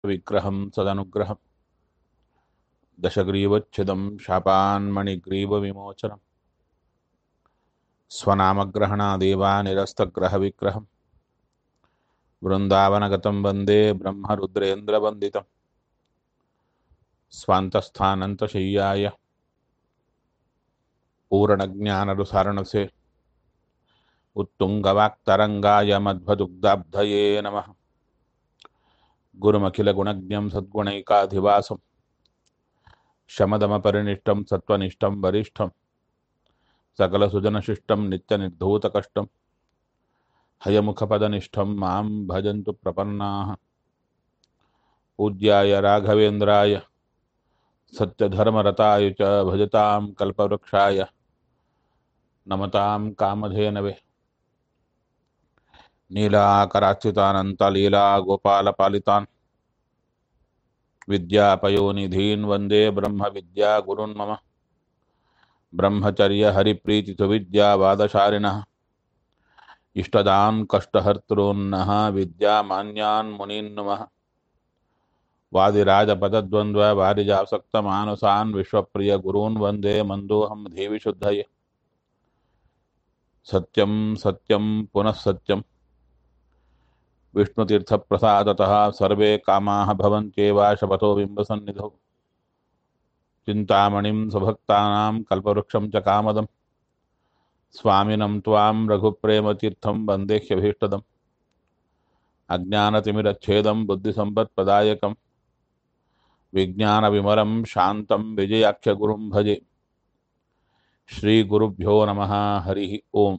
विग्रहं सदनुग्रहं दशग्रीवच्छिदं शापान्मणिग्रीवविमोचनं स्वनामग्रहणादेवानिरस्तग्रहविग्रहं वृन्दावनगतं वन्दे ब्रह्मरुद्रेन्द्रवन्दितं स्वान्तस्थानन्तशय्याय पूर्णज्ञानरुसारणसे उत्तुङ्गवाक्तरङ्गाय मध्वदुग्धाब्धये नमः। गुरुमखिलगुणज्ञं सद्गुणैकाधिवासं शमदमपरिनिष्टं सत्त्वनिष्ठं वरिष्ठं सकलसुजनशिष्टं नित्यनिर्धूतकष्टं हयमुखपदनिष्ठं मां भजन्तु प्रपन्नाः। पूज्याय राघवेन्द्राय सत्यधर्मरताय च भजतां कल्पवृक्षाय नमतां कामधेनवे नीलाकराच्युतानन्तलीलागोपालपालितान् विद्यापयोनिधीन् वन्दे ब्रह्मविद्यागुरुन् मम ब्रह्मचर्यहरिप्रीतिसुविद्यावादशालिनः इष्टदान् कष्टहर्तॄन्नः विद्यामान्यान् मुनीन् नमः। वादिराजपदद्वन्द्ववारिजासक्तमानसान् विश्वप्रियगुरून् वन्दे मन्दोऽहं देवि शुद्धये। सत्यं सत्यं पुनः सत्यं विष्णुतीर्थप्रसादतः सर्वे कामाः भवन्त्येव शपथो बिम्बसन्निधौ चिन्तामणिं स्वभक्तानां कल्पवृक्षं च कामदं स्वामिनं त्वां रघुप्रेमतीर्थं वन्देह्यभीष्टदम् अज्ञानतिमिरच्छेदं बुद्धिसम्पत्प्रदायकं विज्ञानविमलं शान्तं विजयाख्यगुरुं भजे। श्रीगुरुभ्यो नमः। हरिः ओम्।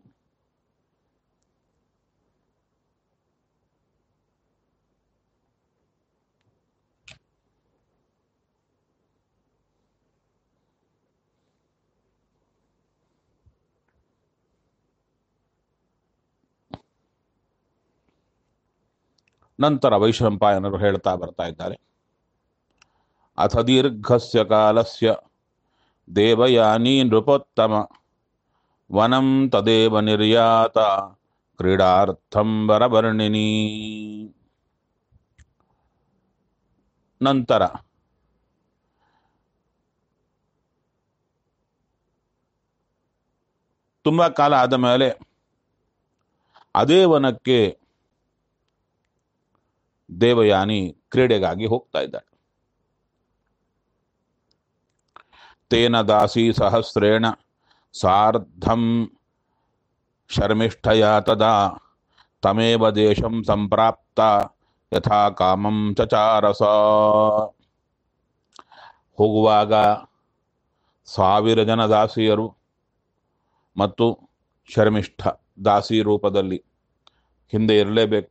ನಂತರ ವೈಶಂಪಾಯನರು ಹೇಳ್ತಾ ಬರ್ತಾ ಇದ್ದಾರೆ, ಅಥ ದೀರ್ಘಸ್ಯ ಕಾಲಸ್ಯ ದೇವಯಾನಿ ನೃಪೋತ್ತಮ ವನಂ ತದೇವ ನಿರ್ಯಾತ ಕ್ರೀಡಾರ್ಥಂ ವರವರ್ಣಿನಿ. ನಂತರ ತುಂಬಾ ಕಾಲ ಆದ ಮೇಲೆ ಅದೇ ವನಕ್ಕೆ ದೇವಯಾನಿ ಕ್ರೀಡೆಗಾಗಿ ಹೋಗ್ತಾ ಇದ್ದಾಳೆ. ತೇನ ದಾಸಿ ಸಹಸ್ರೇಣ ಸಾರ್ಧಂ ಶರ್ಮಿಷ್ಠಯ ತದಾ ತಮೇವ ದೇಶಂ ಸಂಪ್ರಾಪ್ತ ಯಥಾ ಕಾಮಂ ಚಚಾರಸ. ಹೋಗುವಾಗ 1000 ಜನ ದಾಸಿಯರು ಮತ್ತು ಶರ್ಮಿಷ್ಠ ದಾಸಿ ರೂಪದಲ್ಲಿ ಹಿಂದೆ ಇರಲೇಬೇಕು.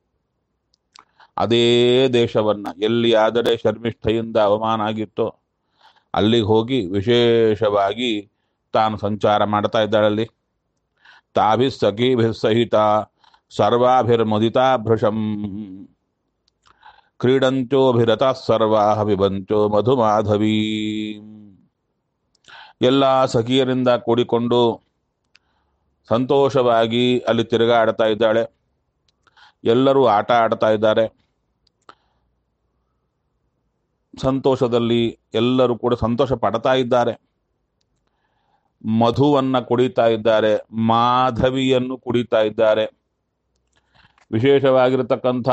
ಅದೇ ದೇಶವನ್ನ ಎಲ್ಲಿ ಆದರೆ ಶರ್ಮಿಷ್ಠೆಯಿಂದ ಅವಮಾನ ಆಗಿತ್ತೋ ಅಲ್ಲಿಗೆ ಹೋಗಿ ವಿಶೇಷವಾಗಿ ತಾನು ಸಂಚಾರ ಮಾಡ್ತಾ ಇದ್ದಾಳಲ್ಲಿ. ತಾಭಿಸ್ ಸಖೀಭಿಸ್ ಸಹಿತ ಸರ್ವಾಭಿರ್ಮುದಿತಾ ಭೃಶಂ ಕ್ರೀಡಂತ್ಯೋಭಿರತ ಸರ್ವಾಹ ಪಿಬಂತ್ಯೋ ಮಧುಮಾಧವೀ. ಎಲ್ಲ ಸಖಿಯರಿಂದ ಕೂಡಿಕೊಂಡು ಸಂತೋಷವಾಗಿ ಅಲ್ಲಿ ತಿರುಗಾಡ್ತಾ ಇದ್ದಾಳೆ. ಎಲ್ಲರೂ ಆಟ ಆಡ್ತಾ ಇದ್ದಾರೆ. ಸಂತೋಷದಲ್ಲಿ ಎಲ್ಲರೂ ಕೂಡ ಸಂತೋಷ ಪಡ್ತಾ ಇದ್ದಾರೆ. ಮಧುವನ್ನ ಕುಡಿತಾ ಇದ್ದಾರೆ, ಮಾಧವಿಯನ್ನು ಕುಡಿತಾ ಇದ್ದಾರೆ. ವಿಶೇಷವಾಗಿರತಕ್ಕಂಥ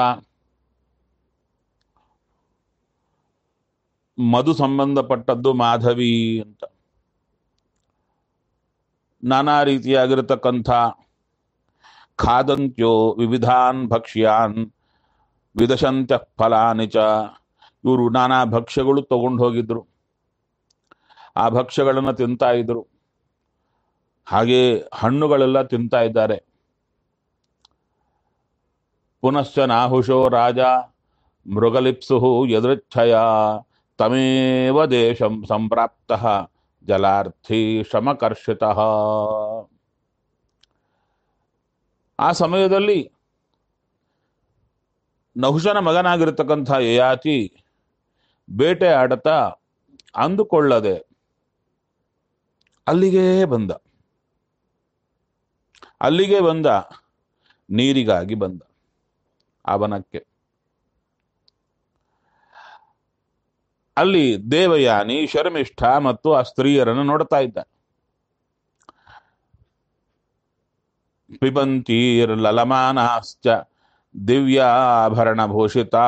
ಮಧು ಸಂಬಂಧಪಟ್ಟದ್ದು ಮಾಧವಿ ಅಂತ. ನಾನಾ ರೀತಿಯಾಗಿರತಕ್ಕಂಥ ಖಾದಂತ್ಯೋ ವಿವಿಧಾನ್ ಭಕ್ಷ್ಯಾನ್ ವಿದಶಂತ್ಯ ಫಲಾನಿ ಚ. ಇವರು ನಾನಾ ಭಕ್ಷ್ಯಗಳು ತಗೊಂಡು ಹೋಗಿದ್ರು, ಆ ಭಕ್ಷ್ಯಗಳನ್ನು ತಿಂತಾ ಇದ್ರು. ಹಾಗೆ ಹಣ್ಣುಗಳೆಲ್ಲ ತಿಂತಾ ಇದ್ದಾರೆ. ಪುನಶ್ಚ ನಾಹುಷೋ ರಾಜ ಮೃಗಲಿಪ್ಸು ಯದೃಚ್ಛಯ ತಮೇವ ದೇಶಂ ಸಂಪ್ರಾಪ್ತ ಜಲಾರ್ಥಿ ಶ್ರಮಕರ್ಷಿತಃ. ಆ ಸಮಯದಲ್ಲಿ ನಹುಷನ ಮಗನಾಗಿರ್ತಕ್ಕಂಥ ಯಯಾತಿ ಬೇಟೆ ಆಡತಾ ಅಂದುಕೊಳ್ಳದೆ ಅಲ್ಲಿಗೆ ಬಂದ ನೀರಿಗಾಗಿ ಬಂದ. ಅವನಕ್ಕೆ ಅಲ್ಲಿ ದೇವಯಾನಿ ಶರ್ಮಿಷ್ಠ ಮತ್ತು ಆ ಸ್ತ್ರೀಯರನ್ನು ನೋಡ್ತಾ ಇದ್ದ. ಪಿಬಂತೀರ್ಲಲಮಾನಾಶ್ಚ ದಿವ್ಯಾಭರಣಭೂಷಿತಾ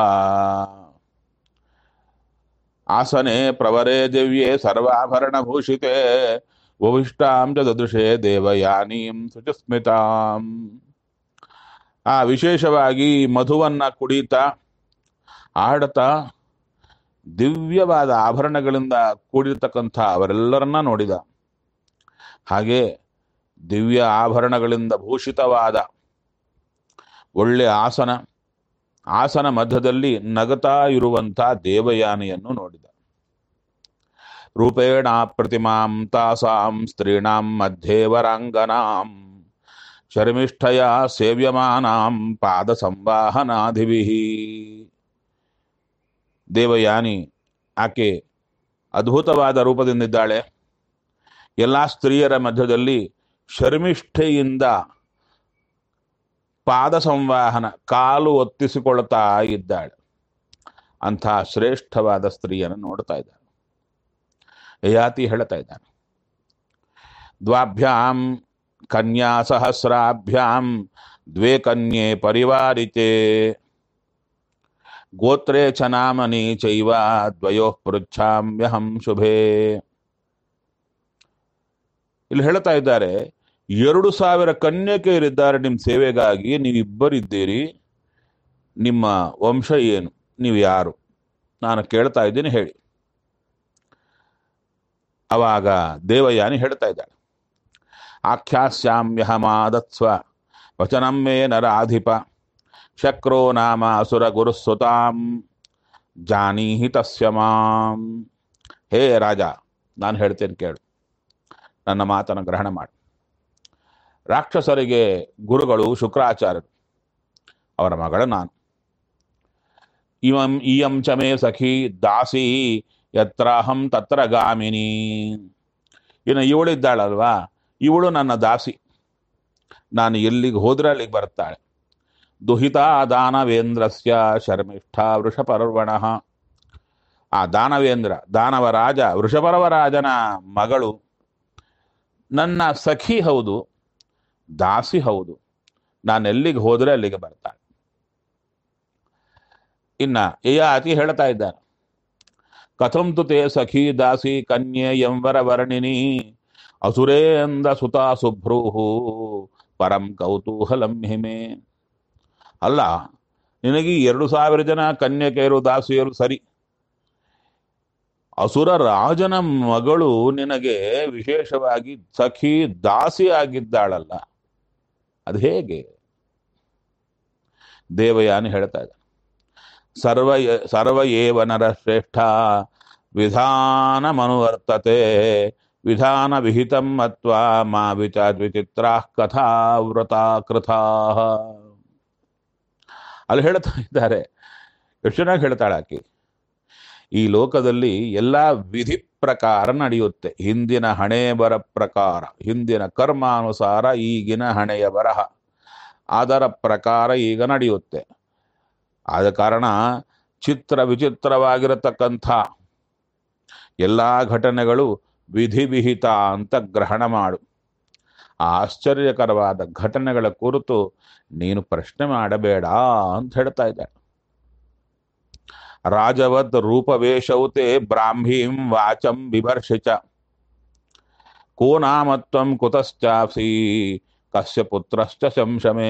ಆಸನೆ ಪ್ರವರೇ ದಿವ್ಯೆ ಸರ್ವಾಭರಣಭೂಷಿತೆ ಉಪವಿಷ್ಟಾಂ ಚ ದದೃಶೆ ದೇವಯಾನೀಂ ಶುಚಿಸ್ಮಿತಾಂ. ಆ ವಿಶೇಷವಾಗಿ ಮಧುವನ್ನ ಕುಡಿತಾ ಆಡ್ತಾ ದಿವ್ಯವಾದ ಆಭರಣಗಳಿಂದ ಕೂಡಿರ್ತಕ್ಕಂಥ ಅವರೆಲ್ಲರನ್ನ ನೋಡಿದ. ಹಾಗೆ ದಿವ್ಯ ಆಭರಣಗಳಿಂದ ಭೂಷಿತವಾದ ಒಳ್ಳೆ ಆಸನ ಮಧ್ಯದಲ್ಲಿ ನಗತಾ ಇರುವಂಥ ದೇವಯಾನಿಯನ್ನು ನೋಡಿದ. ರೂಪೇಣ ಪ್ರತಿಮಾಂ ತಾಸಾಂ ಸ್ತ್ರೀಣಾಂ ಮಧ್ಯೆ ವರಾಂಗನಾಂ ಶರ್ಮಿಷ್ಠಯ ಸೇವ್ಯಮಾನಾಂ ಪಾದ ಸಂವಾಹನಾಧಿಭಿಃ. ದೇವಯಾನಿ ಆಕೆ ಅದ್ಭುತವಾದ ರೂಪದಿಂದಿದ್ದಾಳೆ. ಎಲ್ಲ ಸ್ತ್ರೀಯರ ಮಧ್ಯದಲ್ಲಿ ಶರ್ಮಿಷ್ಠೆಯಿಂದ ಪಾದ ಸಂವಾಹನ ಕಾಲು ಒತ್ತಿಸಿಕೊಳ್ತಾ ಇದ್ದಾಳೆ. ಅಂಥ ಶ್ರೇಷ್ಠವಾದ ಸ್ತ್ರೀಯನ್ನು ನೋಡ್ತಾ ಇದ್ದಾಳೆ. ಯಯಾತಿ ಹೇಳ್ತಾ ಇದ್ದಾನೆ, ದ್ವಾಭ್ಯಾಂ ಕನ್ಯಾ ಸಹಸ್ರಾಭ್ಯಾಂ ದ್ವೇ ಕನ್ಯೆ ಪರಿವಾರಿತೆ ಗೋತ್ರೇ ಚ ನಾಮನಿ ಚೈವ ದ್ವಯೋಃ ಪೃಚ್ಛಾಮ್ಯಹಂ ಶುಭೇ. ಇಲ್ಲಿ ಹೇಳ್ತಾ ಇದ್ದಾರೆ, 2,000 ಕನ್ಯಕೆಯರಿದ್ದಾರೆ ನಿಮ್ಮ ಸೇವೆಗಾಗಿ, ನೀವಿಬ್ಬರಿದ್ದೀರಿ. ನಿಮ್ಮ ವಂಶ ಏನು, ನೀವು ಯಾರು, ನಾನು ಕೇಳ್ತಾ ಇದ್ದೀನಿ ಹೇಳಿ. ಅವಾಗ ದೇವಯಾನಿ ಹೇಳ್ತಾ ಇದ್ದಾಳೆ, ಆಖ್ಯಾಸ್ಯಾಮ್ಯಹಮಾದತ್ಸ್ವ ವಚನಂ ಮೇ ನರಾಧಿಪ ಶಕ್ರೋ ನಾಮ ಅಸುರ ಗುರುಸ್ಸುತಾಂ ಜಾನೀಹಿ ತಸ್ಯ ಮಾಂ. ಹೇ ರಾಜ, ನಾನು ಹೇಳ್ತೇನೆ ಕೇಳು, ನನ್ನ ಮಾತನ್ನು ಗ್ರಹಣ ಮಾಡಿ. ರಾಕ್ಷಸರಿಗೆ ಗುರುಗಳು ಶುಕ್ರಾಚಾರ್ಯರು, ಅವರ ಮಗಳ ನಾನು. ಇಯಂ ಚ ಮೇ ಸಖಿ ದಾಸಿ ಯತ್ರಾಹಂ ತತ್ರ ಗಾಮಿನಿ. ಇನ್ನು ಇವಳಿದ್ದಾಳಲ್ವಾ, ಇವಳು ನನ್ನ ದಾಸಿ, ನಾನು ಎಲ್ಲಿಗೆ ಹೋದ್ರೆ ಅಲ್ಲಿಗೆ ಬರ್ತಾಳೆ. ದುಹಿತಾ ದಾನವೇಂದ್ರಸ್ಯ ಶರ್ಮಿಷ್ಠ ವೃಷಪರ್ವಣಃ. ಆ ದಾನವೇಂದ್ರ ದಾನವರಾಜ ವೃಷಪರ್ವರಾಜನ ಮಗಳು ನನ್ನ ಸಖಿ ಹೌದು, ದಾಸಿ ಹೌದು. ನಾನು ಎಲ್ಲಿಗೆ ಹೋದ್ರೆ ಅಲ್ಲಿಗೆ ಬರ್ತಾಳೆ. ಇನ್ನ ಯಯಾತಿ ಹೇಳ್ತಾ ಇದ್ದಾನೆ, ಕಥಂ ತು ತೇ ಸಖಿ ದಾಸಿ ಕನ್ಯೆ ಎಂವರ ವರ್ಣಿನಿ ಅಸುರೇಂದ್ರ ಸುತಾ ಸುಭ್ರೂಹು ಪರಂ ಕೌತೂಹಲಂ ಹಿಮೆ. ಅಲ್ಲ, ನಿನಗೆ 2,000 ಜನ ಕನ್ಯಕೆಯರು ದಾಸಿಯರು ಸರಿ, ಅಸುರ ರಾಜನ ಮಗಳು ನಿನಗೆ ವಿಶೇಷವಾಗಿ ಸಖಿ ದಾಸಿ ಆಗಿದ್ದಾಳಲ್ಲ, ಅದು ಹೇಗೆ? ದೇವಯಾನಿ ಹೇಳ್ತಾ ಇದ್ದ, ಸರ್ವ ಏವ ನರ ಶ್ರೇಷ್ಠ ವಿಧಾನ ಮನುವರ್ತತೆ ವಿಧಾನ ವಿಹಿತಂ ಮತ್ವಾ ಮಾ ವಿಚಿತ್ರಾ ಕಥಾ ವ್ರತಾ ಕೃಥಾ. ಅಲ್ಲಿ ಹೇಳ್ತಾ ಇದ್ದಾರೆ, ಎಷ್ಟು ಚೆನ್ನಾಗಿ ಹೇಳ್ತಾಳೆ ಆಕೆ. ಈ ಲೋಕದಲ್ಲಿ ಎಲ್ಲ ವಿಧಿ ಪ್ರಕಾರ ನಡೆಯುತ್ತೆ. ಹಿಂದಿನ ಹಣೆ ಬರ ಪ್ರಕಾರ, ಹಿಂದಿನ ಕರ್ಮಾನುಸಾರ ಈಗಿನ ಹಣೆಯ ಬರಹ, ಅದರ ಪ್ರಕಾರ ಈಗ ನಡೆಯುತ್ತೆ. ಆದ ಕಾರಣ ಚಿತ್ರ ವಿಚಿತ್ರವಾಗಿರತಕ್ಕಂಥ ಎಲ್ಲ ಘಟನೆಗಳು ವಿಧಿವಿಹಿತ ಅಂತ ಗ್ರಹಣ ಮಾಡು. ಆ ಆಶ್ಚರ್ಯಕರವಾದ ಘಟನೆಗಳ ಕುರಿತು ನೀನು ಪ್ರಶ್ನೆ ಮಾಡಬೇಡ ಅಂತ ಹೇಳ್ತಾ ಇದ್ದಾಳೆ. ರಾಜವದ್ ರೂಪವೇಶೌತೆ ಬ್ರಾಹ್ಮೀಂ ವಾಚಂ ಬಿಭರ್ಷಿಚ ಕೋ ನಾಮತ್ವಂ ಕುತಶ್ಚಾಸಿ ಕಸ್ಯ ಪುತ್ರಶ್ಚ ಶಂಶಮೇ.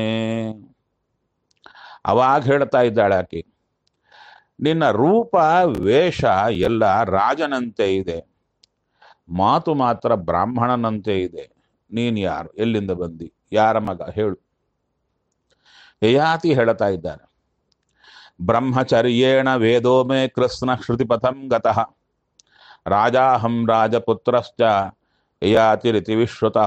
ಅವಾಗ ಹೇಳ್ತಾ ಇದ್ದಾಳೆ ಆಕೆ, ನಿನ್ನ ರೂಪ ವೇಷ ಎಲ್ಲ ರಾಜನಂತೆ ಇದೆ, ಮಾತು ಮಾತ್ರ ಬ್ರಾಹ್ಮಣನಂತೆ ಇದೆ. ನೀನು ಯಾರು, ಎಲ್ಲಿಂದ ಬಂದಿ, ಯಾರ ಮಗ ಹೇಳು. ಯಯಾತಿ ಹೇಳ್ತಾ ಇದ್ದಾರೆ, ಬ್ರಹ್ಮಚರ್ಯೇಣ ವೇದೋ ಮೇ ಕೃಷ್ಣ ಶ್ರುತಿಪಥಂ ಗತಃ ರಾಜಾಹಂ ರಾಜಪುತ್ರಶ್ಚ ಯಯಾತಿ ರೀತಿ ವಿಶ್ರುತಃ.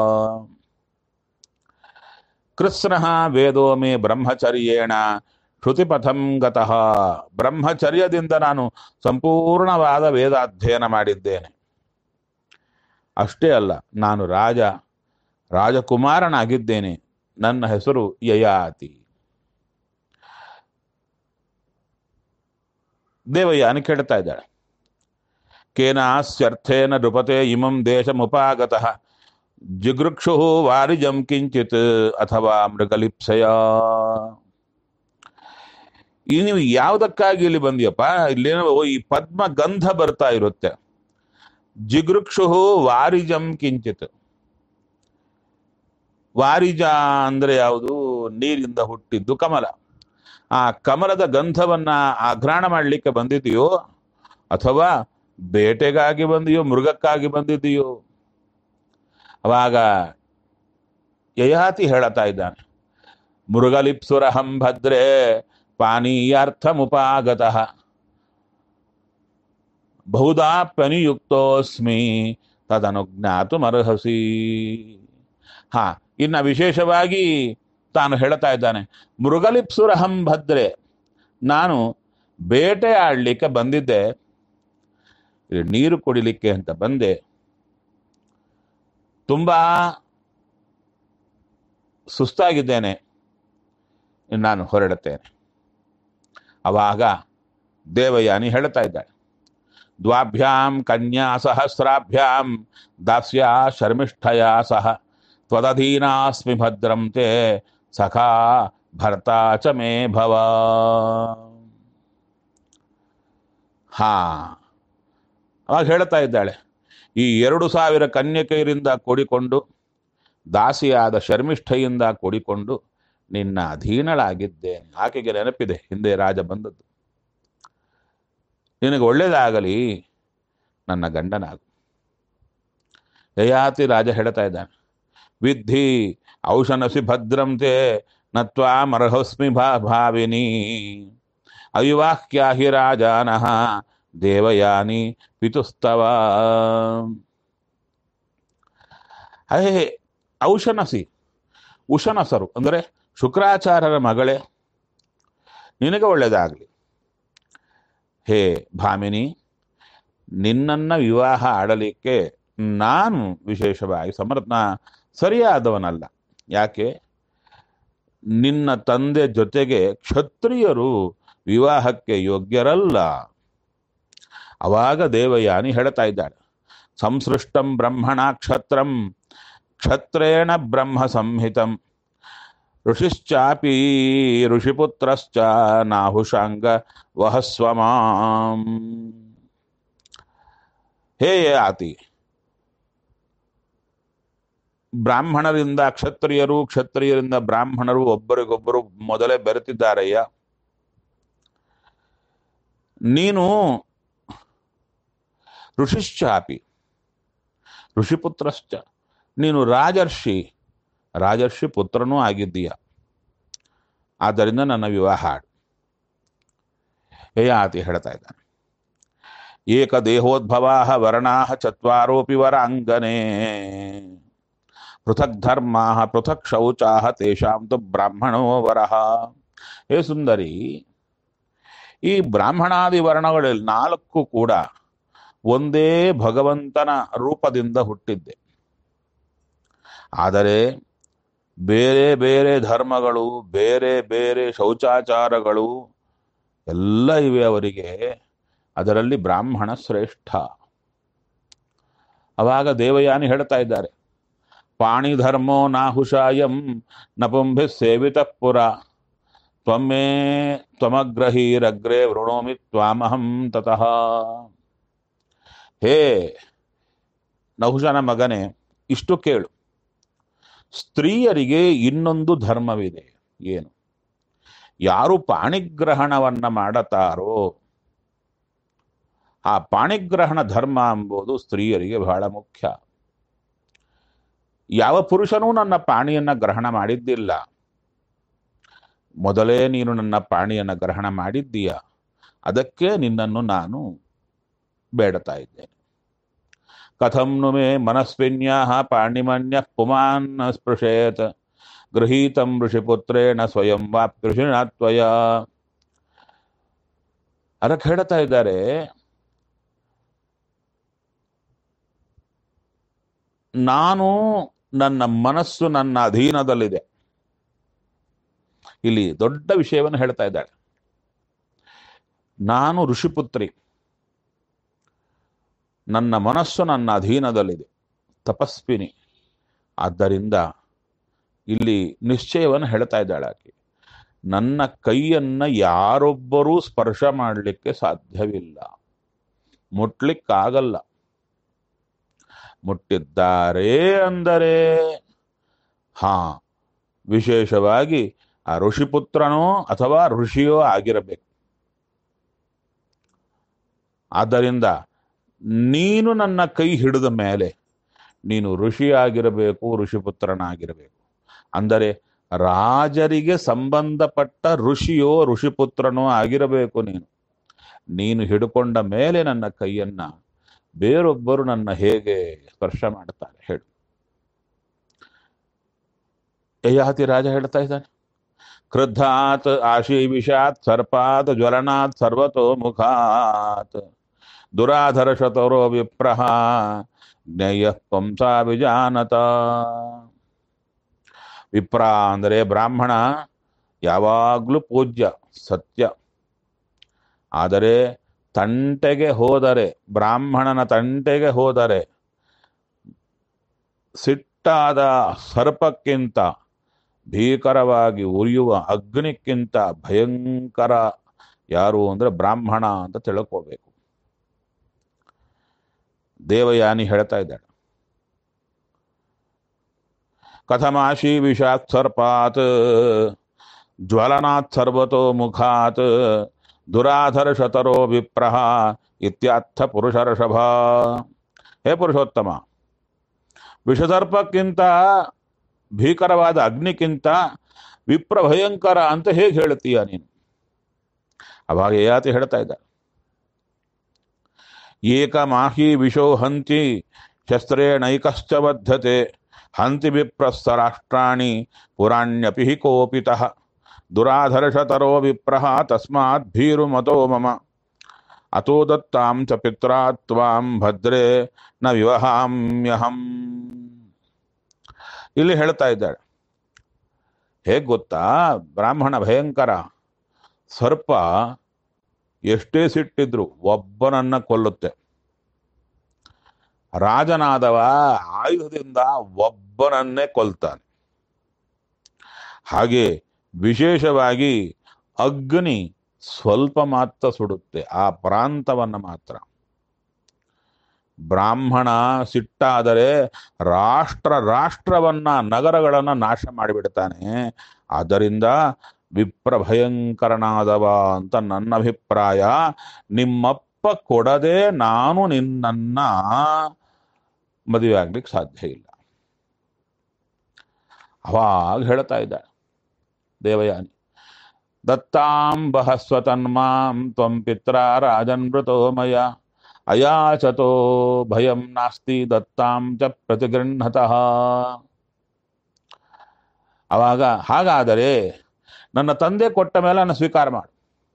ಕೃಷ್ಣ ವೇದೋ ಮೇ ಬ್ರಹ್ಮಚರ್ಯೇಣ ಶ್ರುತಿಪಥಂ ಗತಃ. ಬ್ರಹ್ಮಚರ್ಯದಿಂದ ನಾನು ಸಂಪೂರ್ಣವಾದ ವೇದಾಧ್ಯಯನ ಮಾಡಿದ್ದೇನೆ. ಅಷ್ಟೇ ಅಲ್ಲ, ನಾನು ರಾಜಕುಮಾರನಾಗಿದ್ದೇನೆ. ನನ್ನ ಹೆಸರು ಯಯಾತಿ. ದೇವಯಾನಿ ಕೇಳ್ತಾ ಇದ್ದಾಳೆ, ಕೇನಾಸ್ಯರ್ಥೇನ ನೃಪತೆ ಇಮಂ ದೇಶಮುಪಾಗತಃ ಜಿಗೃಕ್ಷು ವಾರಿಜಂ ಕಿಂಚಿತ್ ಅಥವಾ ಮೃಗಲಿಪ್ಸಯ. ಈ ನೀವು ಯಾವುದಕ್ಕಾಗಿ ಇಲ್ಲಿ ಬಂದಿಯಪ್ಪ? ಇಲ್ಲೇನೋ ಈ ಪದ್ಮ ಗಂಧ ಬರ್ತಾ ಇರುತ್ತೆ. ಜಿಗೃಕ್ಷು ವಾರಿಜಂ ಕಿಂಚಿತ್. ವಾರಿಜ ಅಂದ್ರೆ ಯಾವುದು? ನೀರಿಂದ ಹುಟ್ಟಿದ್ದು ಕಮಲ. ಆ ಕಮಲದ ಗಂಧವನ್ನ ಆಘ್ರಾಣ ಮಾಡಲಿಕ್ಕೆ ಬಂದಿದೆಯೋ ಅಥವಾ ಬೇಟೆಗಾಗಿ ಬಂದಿಯೋ, ಮೃಗಕ್ಕಾಗಿ ಬಂದಿದೆಯೋ? ಅವಾಗ ಯಯಾತಿ ಹೇಳತಾ ಇದ್ದಾನೆ, ಮೃಗಲಿಪ್ಸುರಹಂ ಭದ್ರೇ ಪಾನೀಯಾರ್ಥಮುಪಾಗತಃ ಬಹುಧಾಪ್ಯನಿಯುಕ್ತೋಸ್ಮಿ ತದನುಜ್ಞಾತುಮರ್ಹಸಿ. ಹಾ, ಇನ್ನ ವಿಶೇಷವಾಗಿ ತಾನು ಹೇಳ್ತಾ ಇದ್ದಾನೆ, ಮೃಗಲಿಪ್ಸುರಹಂ ಭದ್ರೆ, ನಾನು ಬೇಟೆ ಆಡ್ಲಿಕ್ಕೆ ಬಂದಿದ್ದೆ, ನೀರು ಕುಡಿಲಿಕ್ಕೆ ಅಂತ ಬಂದೆ, ತುಂಬಾ ಸುಸ್ತಾಗಿದ್ದೇನೆ, ನಾನು ಹೊರಡುತ್ತೇನೆ. ಅವಾಗ ದೇವಯಾನಿ ಹೇಳ್ತಾ ಇದ್ದಾಳೆ, ದ್ವಾಭ್ಯಾಂ ಕನ್ಯಾ ಸಹಸ್ರಾಭ್ಯಾಂ ದಾಸ್ಯ ಶರ್ಮಿಷ್ಠಯ ಸಹ ತ್ವದಧೀನಾಸ್ಮಿ ಭದ್ರಂ ತೇ ಸಖಾ ಭರ್ತಾ ಚ ಮೇ ಭವ. ಹಾ, ಅವಾಗ ಹೇಳ್ತಾ ಇದ್ದಾಳೆ, ಈ 2000 ಕನ್ಯಕೆಯರಿಂದ ಕೂಡಿಕೊಂಡು, ದಾಸಿಯಾದ ಶರ್ಮಿಷ್ಠೆಯಿಂದ ಕೂಡಿಕೊಂಡು ನಿನ್ನ ಅಧೀನಳಾಗಿದ್ದೇನೆ. ಆಕೆಗೆ ನೆನಪಿದೆ ಹಿಂದೆ ರಾಜ ಬಂದದ್ದು. ನಿನಗೆ ಒಳ್ಳೇದಾಗಲಿ, ನನ್ನ ಗಂಡನಾಗು. ಯಯಾತಿ ರಾಜ ಹೇಳ್ತಾ ಇದ್ದಾನೆ, ವಿದ್ಧಿ ಔಷನಸಿ ಭದ್ರಂತೆ ನತ್ವಾಮರ್ಹಸ್ಮಿ ಭಾವಿನಿ ಅಯುವಾಕ್ಯಾ ಹಿ ರಾಜಾನಃ ದೇವಯಾನಿ ಪಿತುಸ್ತವ. ಹೇ ಔಷನಸಿ, ಉಶನಸರು ಅಂದರೆ ಶುಕ್ರಾಚಾರ್ಯರ ಮಗಳೇ, ನಿನಗೆ ಒಳ್ಳೆಯದಾಗಲಿ. ಹೇ ಭಾಮಿನಿ, ನಿನ್ನನ್ನ ವಿವಾಹ ಆಡಲಿಕ್ಕೆ ನಾನು ವಿಶೇಷವಾಗಿ ಸರಿಯಾದವನಲ್ಲ. ಯಾಕೆ? ನಿನ್ನ ತಂದೆ ಜೊತೆಗೆ ಕ್ಷತ್ರಿಯರು ವಿವಾಹಕ್ಕೆ ಯೋಗ್ಯರಲ್ಲ. ಅವಾಗ ದೇವಯಾನಿ ಹೇಳ್ತಾ ಇದ್ದಾಳೆ, ಸಂಸೃಷ್ಟಂ ಬ್ರಹ್ಮಣ ಕ್ಷತ್ರಂ ಕ್ಷತ್ರೇಣ ಬ್ರಹ್ಮ ಸಂಹಿತಂ ಋಷಿಶ್ಚಾಪಿ ಋಷಿಪುತ್ರಶ್ಚ ನಾಹುಷಾಂಗ ವಹಸ್ವಮಾಂ. ಹೇ ಆತಿ, ಬ್ರಾಹ್ಮಣರಿಂದ ಕ್ಷತ್ರಿಯರು, ಕ್ಷತ್ರಿಯರಿಂದ ಬ್ರಾಹ್ಮಣರು ಒಬ್ಬರಿಗೊಬ್ಬರು ಮೊದಲೇ ಬೆರೆತಿದ್ದಾರಯ್ಯ. ನೀನು ಋಷಿಶ್ಚಾಪಿ ಋಷಿಪುತ್ರಶ್ಚ, ನೀನು ರಾಜರ್ಷಿ ಪುತ್ರನೂ ಆಗಿದ್ದೀಯ. ಆದ್ದರಿಂದ ನನ್ನ ವಿವಾಹ ಆಡು. ಯಯಾತಿ ಹೇಳ್ತಾ ಇದ್ದಾನೆ, ಏಕದೇಹೋದ್ಭವಾ ವರ್ಣಾ ಚತ್ವಾರೋಪಿ ವರಾಂಗನೆ ಪೃಥಕ್ ಧರ್ಮಾ ಪೃಥಕ್ ಶೌಚಾ ತೇಷಾಂ ತು ಬ್ರಾಹ್ಮಣೋ ವರಃ. ಹೇ ಸುಂದರಿ, ಈ ಬ್ರಾಹ್ಮಣಾದಿ ವರ್ಣಗಳಲ್ಲಿ 4 ಕೂಡ ಒಂದೇ ಭಗವಂತನ ರೂಪದಿಂದ ಹುಟ್ಟಿದ್ದೆ. ಆದರೆ ಬೇರೆ ಬೇರೆ ಧರ್ಮಗಳು, ಬೇರೆ ಬೇರೆ ಶೌಚಾಚಾರಗಳು ಎಲ್ಲ ಇವೆ ಅವರಿಗೆ. ಅದರಲ್ಲಿ ಬ್ರಾಹ್ಮಣ ಶ್ರೇಷ್ಠ. ಅವಾಗ ದೇವಯಾನಿ ಹೇಳ್ತಾ ಇದ್ದಾರೆ, ಪಾಣಿಧರ್ಮೋ ನಾಹುಷಾಯಂ ನಪುಂಭಿ ಸೇವಿತ ಪುರ ತ್ವಮೇ ತ್ವಮಗ್ರಹೀರಗ್ರೆ ವೃಣೋಮಿ ತ್ವಾಮಹಂ ತತಃ. ಹೇ ನಹುಷನ ಮಗನೇ, ಇಷ್ಟು ಕೇಳು. ಸ್ತ್ರೀಯರಿಗೆ ಇನ್ನೊಂದು ಧರ್ಮವಿದೆ. ಏನು? ಯಾರು ಪಾಣಿಗ್ರಹಣವನ್ನ ಮಾಡತಾರೋ ಆ ಪಾಣಿಗ್ರಹಣ ಧರ್ಮ ಎಂಬುದು ಸ್ತ್ರೀಯರಿಗೆ ಬಹಳ ಮುಖ್ಯ. ಯಾವ ಪುರುಷನೂ ನನ್ನ ಪಾಣಿಯನ್ನ ಗ್ರಹಣ ಮಾಡಿದ್ದಿಲ್ಲ. ಮೊದಲೇ ನೀನು ನನ್ನ ಪಾಣಿಯನ್ನ ಗ್ರಹಣ ಮಾಡಿದ್ದೀಯ, ಅದಕ್ಕೆ ನಿನ್ನನ್ನು ನಾನು ಬೇಡತಾ ಇದ್ದೇನೆ. ಕಥಂ ನು ಮೇ ಮನಸ್ವಿನ್ಯಾಹ ಪಾಣಿಮನ್ಯ ಪುಮಾನ್ ಸ್ಪೃಶೇತ್ ಗೃಹೀತಂ ಋಷಿಪುತ್ರೇಣ ಸ್ವಯಂ ವಾಪ್ಯೃಷಿಣಾತ್ವಯ. ಅದಕ್ಕೆ ಹೇಳ್ತಾ ಇದ್ದಾರೆ, ನಾನು, ನನ್ನ ಮನಸ್ಸು ನನ್ನ ಅಧೀನದಲ್ಲಿದೆ. ಇಲ್ಲಿ ದೊಡ್ಡ ವಿಷಯವನ್ನು ಹೇಳ್ತಾ ಇದ್ದಾಳೆ. ನಾನು ಋಷಿಪುತ್ರಿ, ನನ್ನ ಮನಸ್ಸು ನನ್ನ ಅಧೀನದಲ್ಲಿದೆ, ತಪಸ್ವಿನಿ. ಆದ್ದರಿಂದ ಇಲ್ಲಿ ನಿಶ್ಚಯವನ್ನು ಹೇಳ್ತಾ ಇದ್ದಾಳೆ ಆಕೆ. ನನ್ನ ಕೈಯನ್ನ ಯಾರೊಬ್ಬರೂ ಸ್ಪರ್ಶ ಮಾಡಲಿಕ್ಕೆ ಸಾಧ್ಯವಿಲ್ಲ, ಮುಟ್ಲಿಕ್ಕಾಗಲ್ಲ. ಮುಟ್ಟಿದ್ದಾರೆ ಅಂದರೆ ಹಾ, ವಿಶೇಷವಾಗಿ ಆ ಋಷಿಪುತ್ರನೋ ಅಥವಾ ಋಷಿಯೋ ಆಗಿರಬೇಕು. ಆದ್ದರಿಂದ ನೀನು ನನ್ನ ಕೈ ಹಿಡಿದ ಮೇಲೆ ನೀನು ಋಷಿಯಾಗಿರಬೇಕು, ಋಷಿಪುತ್ರನಾಗಿರಬೇಕು. ಅಂದರೆ ರಾಜರಿಗೆ ಸಂಬಂಧಪಟ್ಟ ಋಷಿಯೋ ಋಷಿಪುತ್ರನೋ ಆಗಿರಬೇಕು. ನೀನು ಹಿಡ್ಕೊಂಡ ಮೇಲೆ ನನ್ನ ಕೈಯನ್ನ ಬೇರೊಬ್ಬರು ನನ್ನ ಹೇಗೆ ಸ್ಪರ್ಶ ಮಾಡ್ತಾರೆ ಹೇಳು. ಯಯಾತಿ ರಾಜ ಹೇಳ್ತಾ ಇದ್ದಾನೆ, ಕ್ರುದ್ಧಾತ್ ಆಶೀವಿಷಾತ್ ಸರ್ಪಾತ್ ಜ್ವಲನಾತ್ ಸರ್ವತೋ ಮುಖಾತ್ ದುರಾಧರ್ಷತರೋ ವಿಪ್ರಹ ಜ್ಞೇಯ ಪಂಸ ವಿಜಾನತ. ವಿಪ್ರ ಅಂದರೆ ಬ್ರಾಹ್ಮಣ, ಯಾವಾಗಲೂ ಪೂಜ್ಯ, ಸತ್ಯ. ಆದರೆ ತಂಟೆಗೆ ಹೋದರೆ, ಬ್ರಾಹ್ಮಣನ ತಂಟೆಗೆ ಹೋದರೆ ಸಿಟ್ಟಾದ ಸರ್ಪಕ್ಕಿಂತ ಭೀಕರವಾಗಿ ಉರಿಯುವ ಅಗ್ನಿಕ್ಕಿಂತ ಭಯಂಕರ ಯಾರು ಅಂದರೆ ಬ್ರಾಹ್ಮಣ ಅಂತ ತಿಳ್ಕೋಬೇಕು. ದೇವಯಾನಿ ಹೇಳ್ತಾ ಇದ್ದಾಳೆ, ಕಥಮಾಶಿ ವಿಷಾತ್ ಸರ್ಪಾತ್ ಜ್ವಲನಾತ್ ಸರ್ವತೋ ಮುಖಾತ್ ದುರಾಧರ್ಷತರೋ ವಿಪ್ರಹ ಇತ್ಯರ್ಥ ಪುರುಷರ್ಷಭ. ಹೇ ಪುರುಷೋತ್ತಮ, ವಿಷಸರ್ಪಕ್ಕಿಂತ ಭೀಕರವಾದ ಅಗ್ನಿಕ್ಕಿಂತ ವಿಪ್ರ ಭಯಂಕರ ಅಂತ ಹೇಗೆ ಹೇಳ್ತೀಯ ನೀನು? ಅವಾಗ ಯಯಾತಿ ಹೇಳ್ತಾ ಇದ್ದ, ಏಕಮಾಹಿ ವಿಶೋ ಹಂತಿ ಶಸ್ತ್ರೇಣೈಕಶ್ಚ ಬದ್ಧತೆ ಹಂತಿ ವಿಪ್ರಸ್ಥ ರಾಷ್ಟ್ರಾಣಿ ಪುರಾಣ್ಯಪಿ ಹಿ ಕೋಪಿತಃ ದುರಾಧರ್ಷತರೋ ವಿಪ್ರಹ ತಸ್ಮಾತ್ ಭೀರು ಮತೋ ಮಮ ಅತೋ ದತ್ತಾಂ ಚ ಪಿತ್ರಾ ತ್ವಾಂ ಭದ್ರೇ ನ ವಿವಹಾಮ್ಯಹಂ. ಇಲ್ಲಿ ಹೇಳ್ತಾ ಇದ್ದಾಳೆ, ಹೇಗೆ ಗೊತ್ತಾ, ಬ್ರಾಹ್ಮಣ ಭಯಂಕರ. ಸರ್ಪ ಎಷ್ಟೇ ಸಿಟ್ಟಿದ್ರು ಒಬ್ಬನನ್ನ ಕೊಲ್ಲುತ್ತೆ. ರಾಜನಾದವ ಆಯುಧದಿಂದ ಒಬ್ಬನನ್ನೇ ಕೊಲ್ತಾನೆ. ಹಾಗೆ ವಿಶೇಷವಾಗಿ ಅಗ್ನಿ ಸ್ವಲ್ಪ ಮಾತ್ರ ಸುಡುತ್ತೆ, ಆ ಪ್ರಾಂತವನ್ನು ಮಾತ್ರ. ಬ್ರಾಹ್ಮಣ ಸಿಟ್ಟಾದರೆ ರಾಷ್ಟ್ರವನ್ನ, ನಗರಗಳನ್ನ ನಾಶ ಮಾಡಿಬಿಡ್ತಾನೆ. ಆದ್ದರಿಂದ ವಿಪ್ರ ಭಯಂಕರನಾದವ ಅಂತ ನನ್ನ ಅಭಿಪ್ರಾಯ. ನಿಮ್ಮಪ್ಪ ಕೊಡದೆ ನಾನು ನಿನ್ನನ್ನ ಮದುವೆ ಆಗ್ಲಿಕ್ಕೆ ಸಾಧ್ಯ ಇಲ್ಲ. ಅವಾಗ ಹೇಳ್ತಾ ಇದ್ದ ದೇವಯಾನಿ, ದತ್ತಾಂಬಹ ಸ್ವತನ್ಮಾಂ ತ್ವಂ ಪಿತ್ರ ರಾಜನ್ಮೃತೋ ಮಯ ಅಯಾಚತೋ ಭಯಂ ನಾಸ್ತಿ ದತ್ತಾಂ ಚ ಪ್ರತಿಗೃಹತಃ. ಅವಾಗ ಹಾಗಾದರೆ ನನ್ನ ತಂದೆ ಕೊಟ್ಟ ಮೇಲೆ ನನ್ನ ಸ್ವೀಕಾರ ಮಾಡು.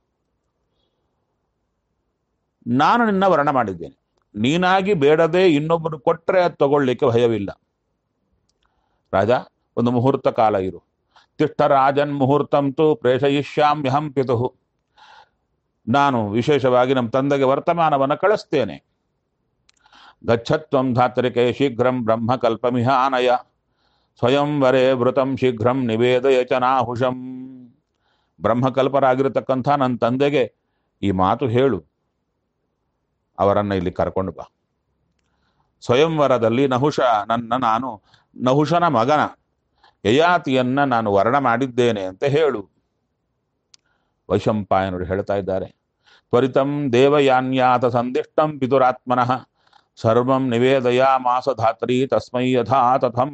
ನಾನು ನಿನ್ನ ವರ್ಣ ಮಾಡಿದ್ದೇನೆ, ನೀನಾಗಿ ಬೇಡದೆ ಇನ್ನೊಬ್ಬರು ಕೊಟ್ಟರೆ ಅದು ತಗೊಳ್ಳಿಕ್ಕೆ ಭಯವಿಲ್ಲ. ರಾಜ, ಒಂದು ಮುಹೂರ್ತ ಕಾಲ ಇರು. ತಿಷ್ಠ ರಾಜನ್ ಮುಹೂರ್ತಂತು ಪ್ರೇಷಯಿಷ್ಯಾಮ್ಯಹಂ ಪಿತುಃ. ನಾನು ವಿಶೇಷವಾಗಿ ನಮ್ಮ ತಂದೆಗೆ ವರ್ತಮಾನವನ್ನು ಕಳಿಸ್ತೇನೆ. ಗಚ್ಚತ್ವಂ ಧಾತ್ರಿಕೆ ಶೀಘ್ರಂ ಬ್ರಹ್ಮಕಲ್ಪಮಿಹ ಆನಯ ಸ್ವಯಂವರೇ ವೃತಂ ಶೀಘ್ರಂ ನಿವೇದಯ ಚ ನಾಹುಷಂ. ಬ್ರಹ್ಮಕಲ್ಪರಾಗಿರತಕ್ಕಂಥ ನನ್ನ ತಂದೆಗೆ ಈ ಮಾತು ಹೇಳು, ಅವರನ್ನು ಇಲ್ಲಿ ಕರ್ಕೊಂಡು ಬಾ. ಸ್ವಯಂವರದಲ್ಲಿ ನಾನು ನಹುಷನ ಮಗನ ಯಯಾತಿಯನ್ನ ನಾನು ವರ್ಣ ಮಾಡಿದ್ದೇನೆ ಅಂತ ಹೇಳು. ವೈಶಂಪಾಯನರು ಹೇಳ್ತಾ ಇದ್ದಾರೆ, ತ್ವರಿತಂ ದೇವಯಾನ್ಯಾತ ಸಂದಿಷ್ಟಂ ಪಿತುರಾತ್ಮನಃ ಸರ್ವಂ ನಿವೇದಯಾಮಾಸ ಧಾತ್ರಿ ತಸ್ಮೈ ಯಥಾ ತಥಂ.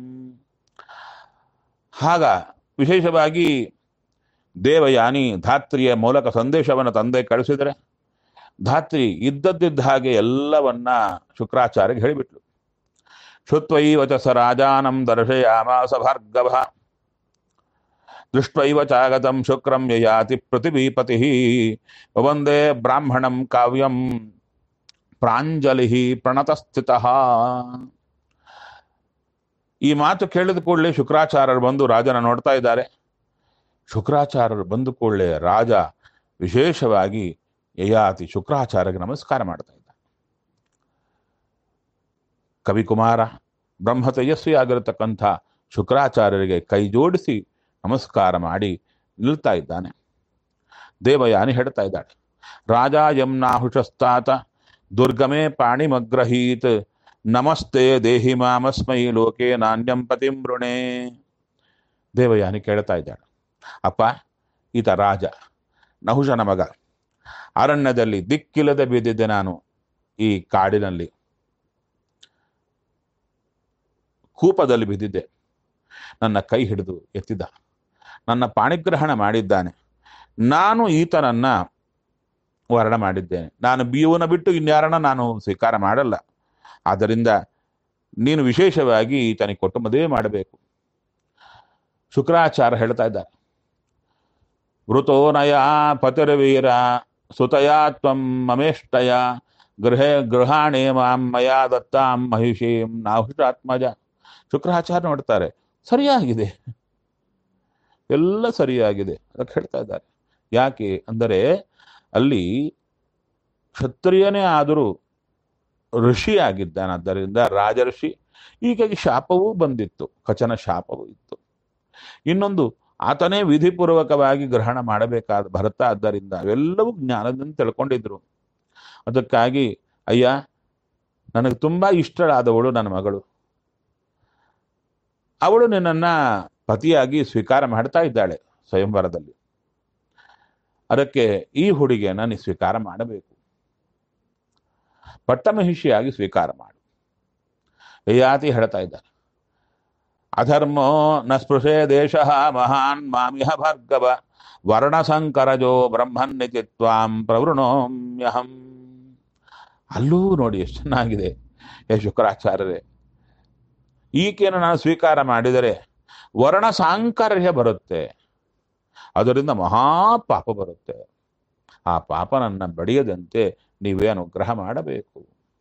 ಆಗ ವಿಶೇಷವಾಗಿ ದೇವಯಾನಿ ಧಾತ್ರಿಯ ಮೂಲಕ ಸಂದೇಶವನ್ನು ತಂದೆ ಕಳಿಸಿದರೆ, ಧಾತ್ರಿ ಇದ್ದದ್ದಿದ್ದ ಹಾಗೆ ಎಲ್ಲವನ್ನ ಶುಕ್ರಾಚಾರ್ಯಗೆ ಹೇಳಿಬಿಟ್ಲು. ಶುತ್ವೈವ ಚ ಸ ರಾಜಾನಂ ದರ್ಶಯಾಮಾಸ ಭಾರ್ಗವ ದೃಷ್ಟ್ವೈವ ಚಾಗತಂ ಶುಕ್ರಂ ಯಯಾತಿ ಪೃಥಿವೀಪತಿ ವಂದೇ ಬ್ರಾಹ್ಮಣಂ ಕಾವ್ಯಂ ಪ್ರಾಂಜಲಿ ಪ್ರಣತಸ್ಥಿತಃ. ಈ ಮಾತು ಕೇಳಿದ ಕೂಡಲೇ ಶುಕ್ರಾಚಾರ್ಯರು ಬಂದು ರಾಜನ ನೋಡ್ತಾ ಇದ್ದಾರೆ. ಶುಕ್ರಾಚಾರ್ಯರು ಬಂದು ಕೂಡಲೇ ರಾಜ ವಿಶೇಷವಾಗಿ ಯಯಾತಿ ಶುಕ್ರಾಚಾರ್ಯಗೆ ನಮಸ್ಕಾರ ಮಾಡ್ತಾ ಇದ್ದ. ಕವಿಕುಮಾರ ಬ್ರಹ್ಮ ತೇಜಸ್ವಿ ಆಗಿರತಕ್ಕಂಥ ಶುಕ್ರಾಚಾರ್ಯರಿಗೆ ಕೈ ಜೋಡಿಸಿ ನಮಸ್ಕಾರ ಮಾಡಿ ನಿಲ್ತಾ ಇದ್ದಾನೆ. ದೇವಯಾನಿ ಹೇಳ್ತಾ ಇದ್ದಾಳೆ, ರಾಜ ಯಮ್ನಾಹುಷಸ್ತಾತ ದುರ್ಗಮೇ ಪಾಣಿಮಗ್ರಹೀತ್ ನಮಸ್ತೆ ದೇಹಿ ಮಾಮಸ್ಮೈ ಲೋಕೆ ನಾಣ್ಯಂ ಪತಿಂ ವೃಣೇ. ದೇವಯಾನಿ ಕೇಳ್ತಾ ಇದ್ದಾಳೆ, ಅಪ್ಪ ಈತ ರಾಜ, ನಹುಷನ ಮಗ, ಅರಣ್ಯದಲ್ಲಿ ದಿಕ್ಕಿಲ್ಲದೆ ಬಿದ್ದಿದ್ದೆ ನಾನು, ಈ ಕಾಡಿನಲ್ಲಿ ಕೂಪದಲ್ಲಿ ಬಿದ್ದಿದ್ದೆ. ನನ್ನ ಕೈ ಹಿಡಿದು ಎತ್ತಿದ್ದ, ನನ್ನ ಪಾಣಿಗ್ರಹಣ ಮಾಡಿದ್ದಾನೆ. ನಾನು ಈತನನ್ನ ವರ್ಣ ಮಾಡಿದ್ದೇನೆ. ನಾನು ಇವನ ಬಿಟ್ಟು ಇನ್ಯಾರನ್ನ ನಾನು ಸ್ವೀಕಾರ ಮಾಡಲ್ಲ. ಆದ್ದರಿಂದ ನೀನು ವಿಶೇಷವಾಗಿ ಈತನಿಗೆ ಕೊಟ್ಟು ಮದುವೆ ಮಾಡಬೇಕು. ಶುಕ್ರಾಚಾರ್ಯ ಹೇಳ್ತಾ ಇದ್ದಾರೆ, ವೃತೋನಯ ಪತಿರ್ವೀರ ಸುತಯಾ ತ್ವಂ ಮಮೇಷ್ಟಯ ಗೃಹಾಣೆ ಮಾಂ ಮಯಾ ದತ್ತಾಂ ಮಹಿಷೀಂ ನಾಹುಷಾತ್ಮಜ. ಶುಕ್ರಾಚಾರ್ಯ ನೋಡ್ತಾರೆ, ಸರಿಯಾಗಿದೆ, ಎಲ್ಲ ಸರಿಯಾಗಿದೆ. ಅದಕ್ಕೆ ಹೇಳ್ತಾ ಇದ್ದಾರೆ. ಯಾಕೆ ಅಂದರೆ ಅಲ್ಲಿ ಕ್ಷತ್ರಿಯನೇ ಆದರೂ ಋಷಿ ಆಗಿದ್ದಾನಾದ್ದರಿಂದ ರಾಜಋಷಿ. ಹೀಗಾಗಿ ಶಾಪವೂ ಬಂದಿತ್ತು, ಕಚನ ಶಾಪವೂ ಇತ್ತು. ಇನ್ನೊಂದು, ಆತನೇ ವಿಧಿಪೂರ್ವಕವಾಗಿ ಗ್ರಹಣ ಮಾಡಬೇಕಾದ ಭರತ, ಆದ್ದರಿಂದ ಅವೆಲ್ಲವೂ ಜ್ಞಾನದಿಂದ ತಿಳ್ಕೊಂಡಿದ್ರು. ಅದಕ್ಕಾಗಿ, ಅಯ್ಯ ನನಗೆ ತುಂಬಾ ಇಷ್ಟಳಾದವಳು ನನ್ನ ಮಗಳು, ಅವಳು ನಿನ್ನನ್ನ ಪತಿಯಾಗಿ ಸ್ವೀಕಾರ ಮಾಡ್ತಾ ಇದ್ದಾಳೆ ಸ್ವಯಂವರದಲ್ಲಿ. ಅದಕ್ಕೆ ಈ ಹುಡುಗಿಯನ್ನ ನೀ ಸ್ವೀಕಾರ ಮಾಡಬೇಕು, ಪಟ್ಟಮಹಿಷಿಯಾಗಿ ಸ್ವೀಕಾರ ಮಾಡು. ಯಯಾತಿ ಹೇಳ್ತಾ ಇದ್ದಾರೆ, ಅಧರ್ಮೋ ನ ಸ್ಪೃಶೇ ದೇಶ ಮಹಾನ್ ಮಾಮಿಹ ಭಾರ್ಗವ ವರ್ಣಸಂಕರಜೋ ಬ್ರಹ್ಮನ್ನಿತ್ವಾಂ ಪ್ರವೃಣೋಮ್ಯಹಂ. ಅಲ್ಲೂ ನೋಡಿ ಎಷ್ಟು ಚೆನ್ನಾಗಿದೆ. ಶುಕ್ರಾಚಾರ್ಯರೇ, ಈಕೆಯನ್ನು ನಾನು ಸ್ವೀಕಾರ ಮಾಡಿದರೆ ವರ್ಣ ಸಾಂಕರ್ಯ ಬರುತ್ತೆ, ಅದರಿಂದ ಮಹಾಪಾಪ ಬರುತ್ತೆ. ಆ ಪಾಪನನ್ನ ಬಡಿಯದಂತೆ ನೀವೇ ಅನುಗ್ರಹ ಮಾಡಬೇಕು.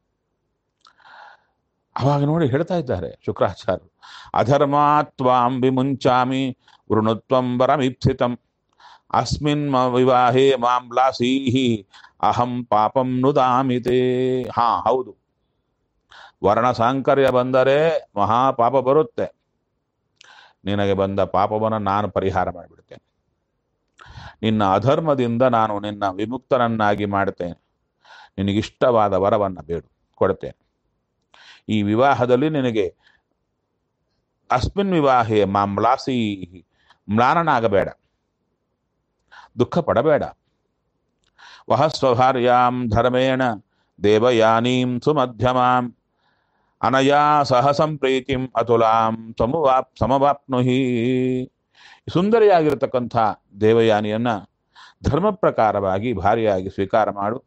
ಅವಾಗ ನೋಡಿ ಹೇಳ್ತಾ ಇದ್ದಾರೆ ಶುಕ್ರಾಚಾರ್ಯರು, ಅಧರ್ಮಾತ್ವಾಂ ವಿಮುಂಚಾಮಿ ವೃಣುತ್ವಂ ವರಮೀಪ್ಸಿತಂ ಅಸ್ಮಿನ್ ವಿವಾಹೇ ಮಾಂ ಲಾಸೀಹಿ ಅಹಂ ಪಾಪಂ ನುದಾಮಿತೆ. ಹಾ ಹೌದು, ವರ್ಣ ಸಾಂಕರ್ಯ ಬಂದರೆ ಮಹಾಪಾಪ ಬರುತ್ತೆ. ನಿನಗೆ ಬಂದ ಪಾಪವನ್ನು ನಾನು ಪರಿಹಾರ ಮಾಡಿಬಿಡ್ತೇನೆ. ನಿನ್ನ ಅಧರ್ಮದಿಂದ ನಾನು ನಿನ್ನ ವಿಮುಕ್ತನನ್ನಾಗಿ ಮಾಡ್ತೇನೆ. ನಿನಗಿಷ್ಟವಾದ ವರವನ್ನು ಕೊಡ್ತೇನೆ. ಈ ವಿವಾಹದಲ್ಲಿ ನಿನಗೆ ಅಸ್ಮಿನ್ ವಿವಾಹೇ ಮಾಂಲಾಸಿ, ಮ್ಲಾನನಾಗಬೇಡ, ದುಃಖ ಪಡಬೇಡ. ವಹ ಸ್ವಭಾರ್ಯಾಂ ಧರ್ಮೇಣ ದೇವಯಾನೀಂ ಸುಮಧ್ಯಮಾಂ ಅನಯಾ ಸಹ ಸಂಪ್ರೀತಿಂ ಅತುಲಾಂ ಸಮವಾಪ್ನುಹಿ. ಸುಂದರಿಯಾಗಿರತಕ್ಕಂಥ ದೇವಯಾನಿಯನ್ನ ಧರ್ಮ ಪ್ರಕಾರವಾಗಿ ಭಾರ್ಯೆಯಾಗಿ ಸ್ವೀಕಾರ ಮಾಡು,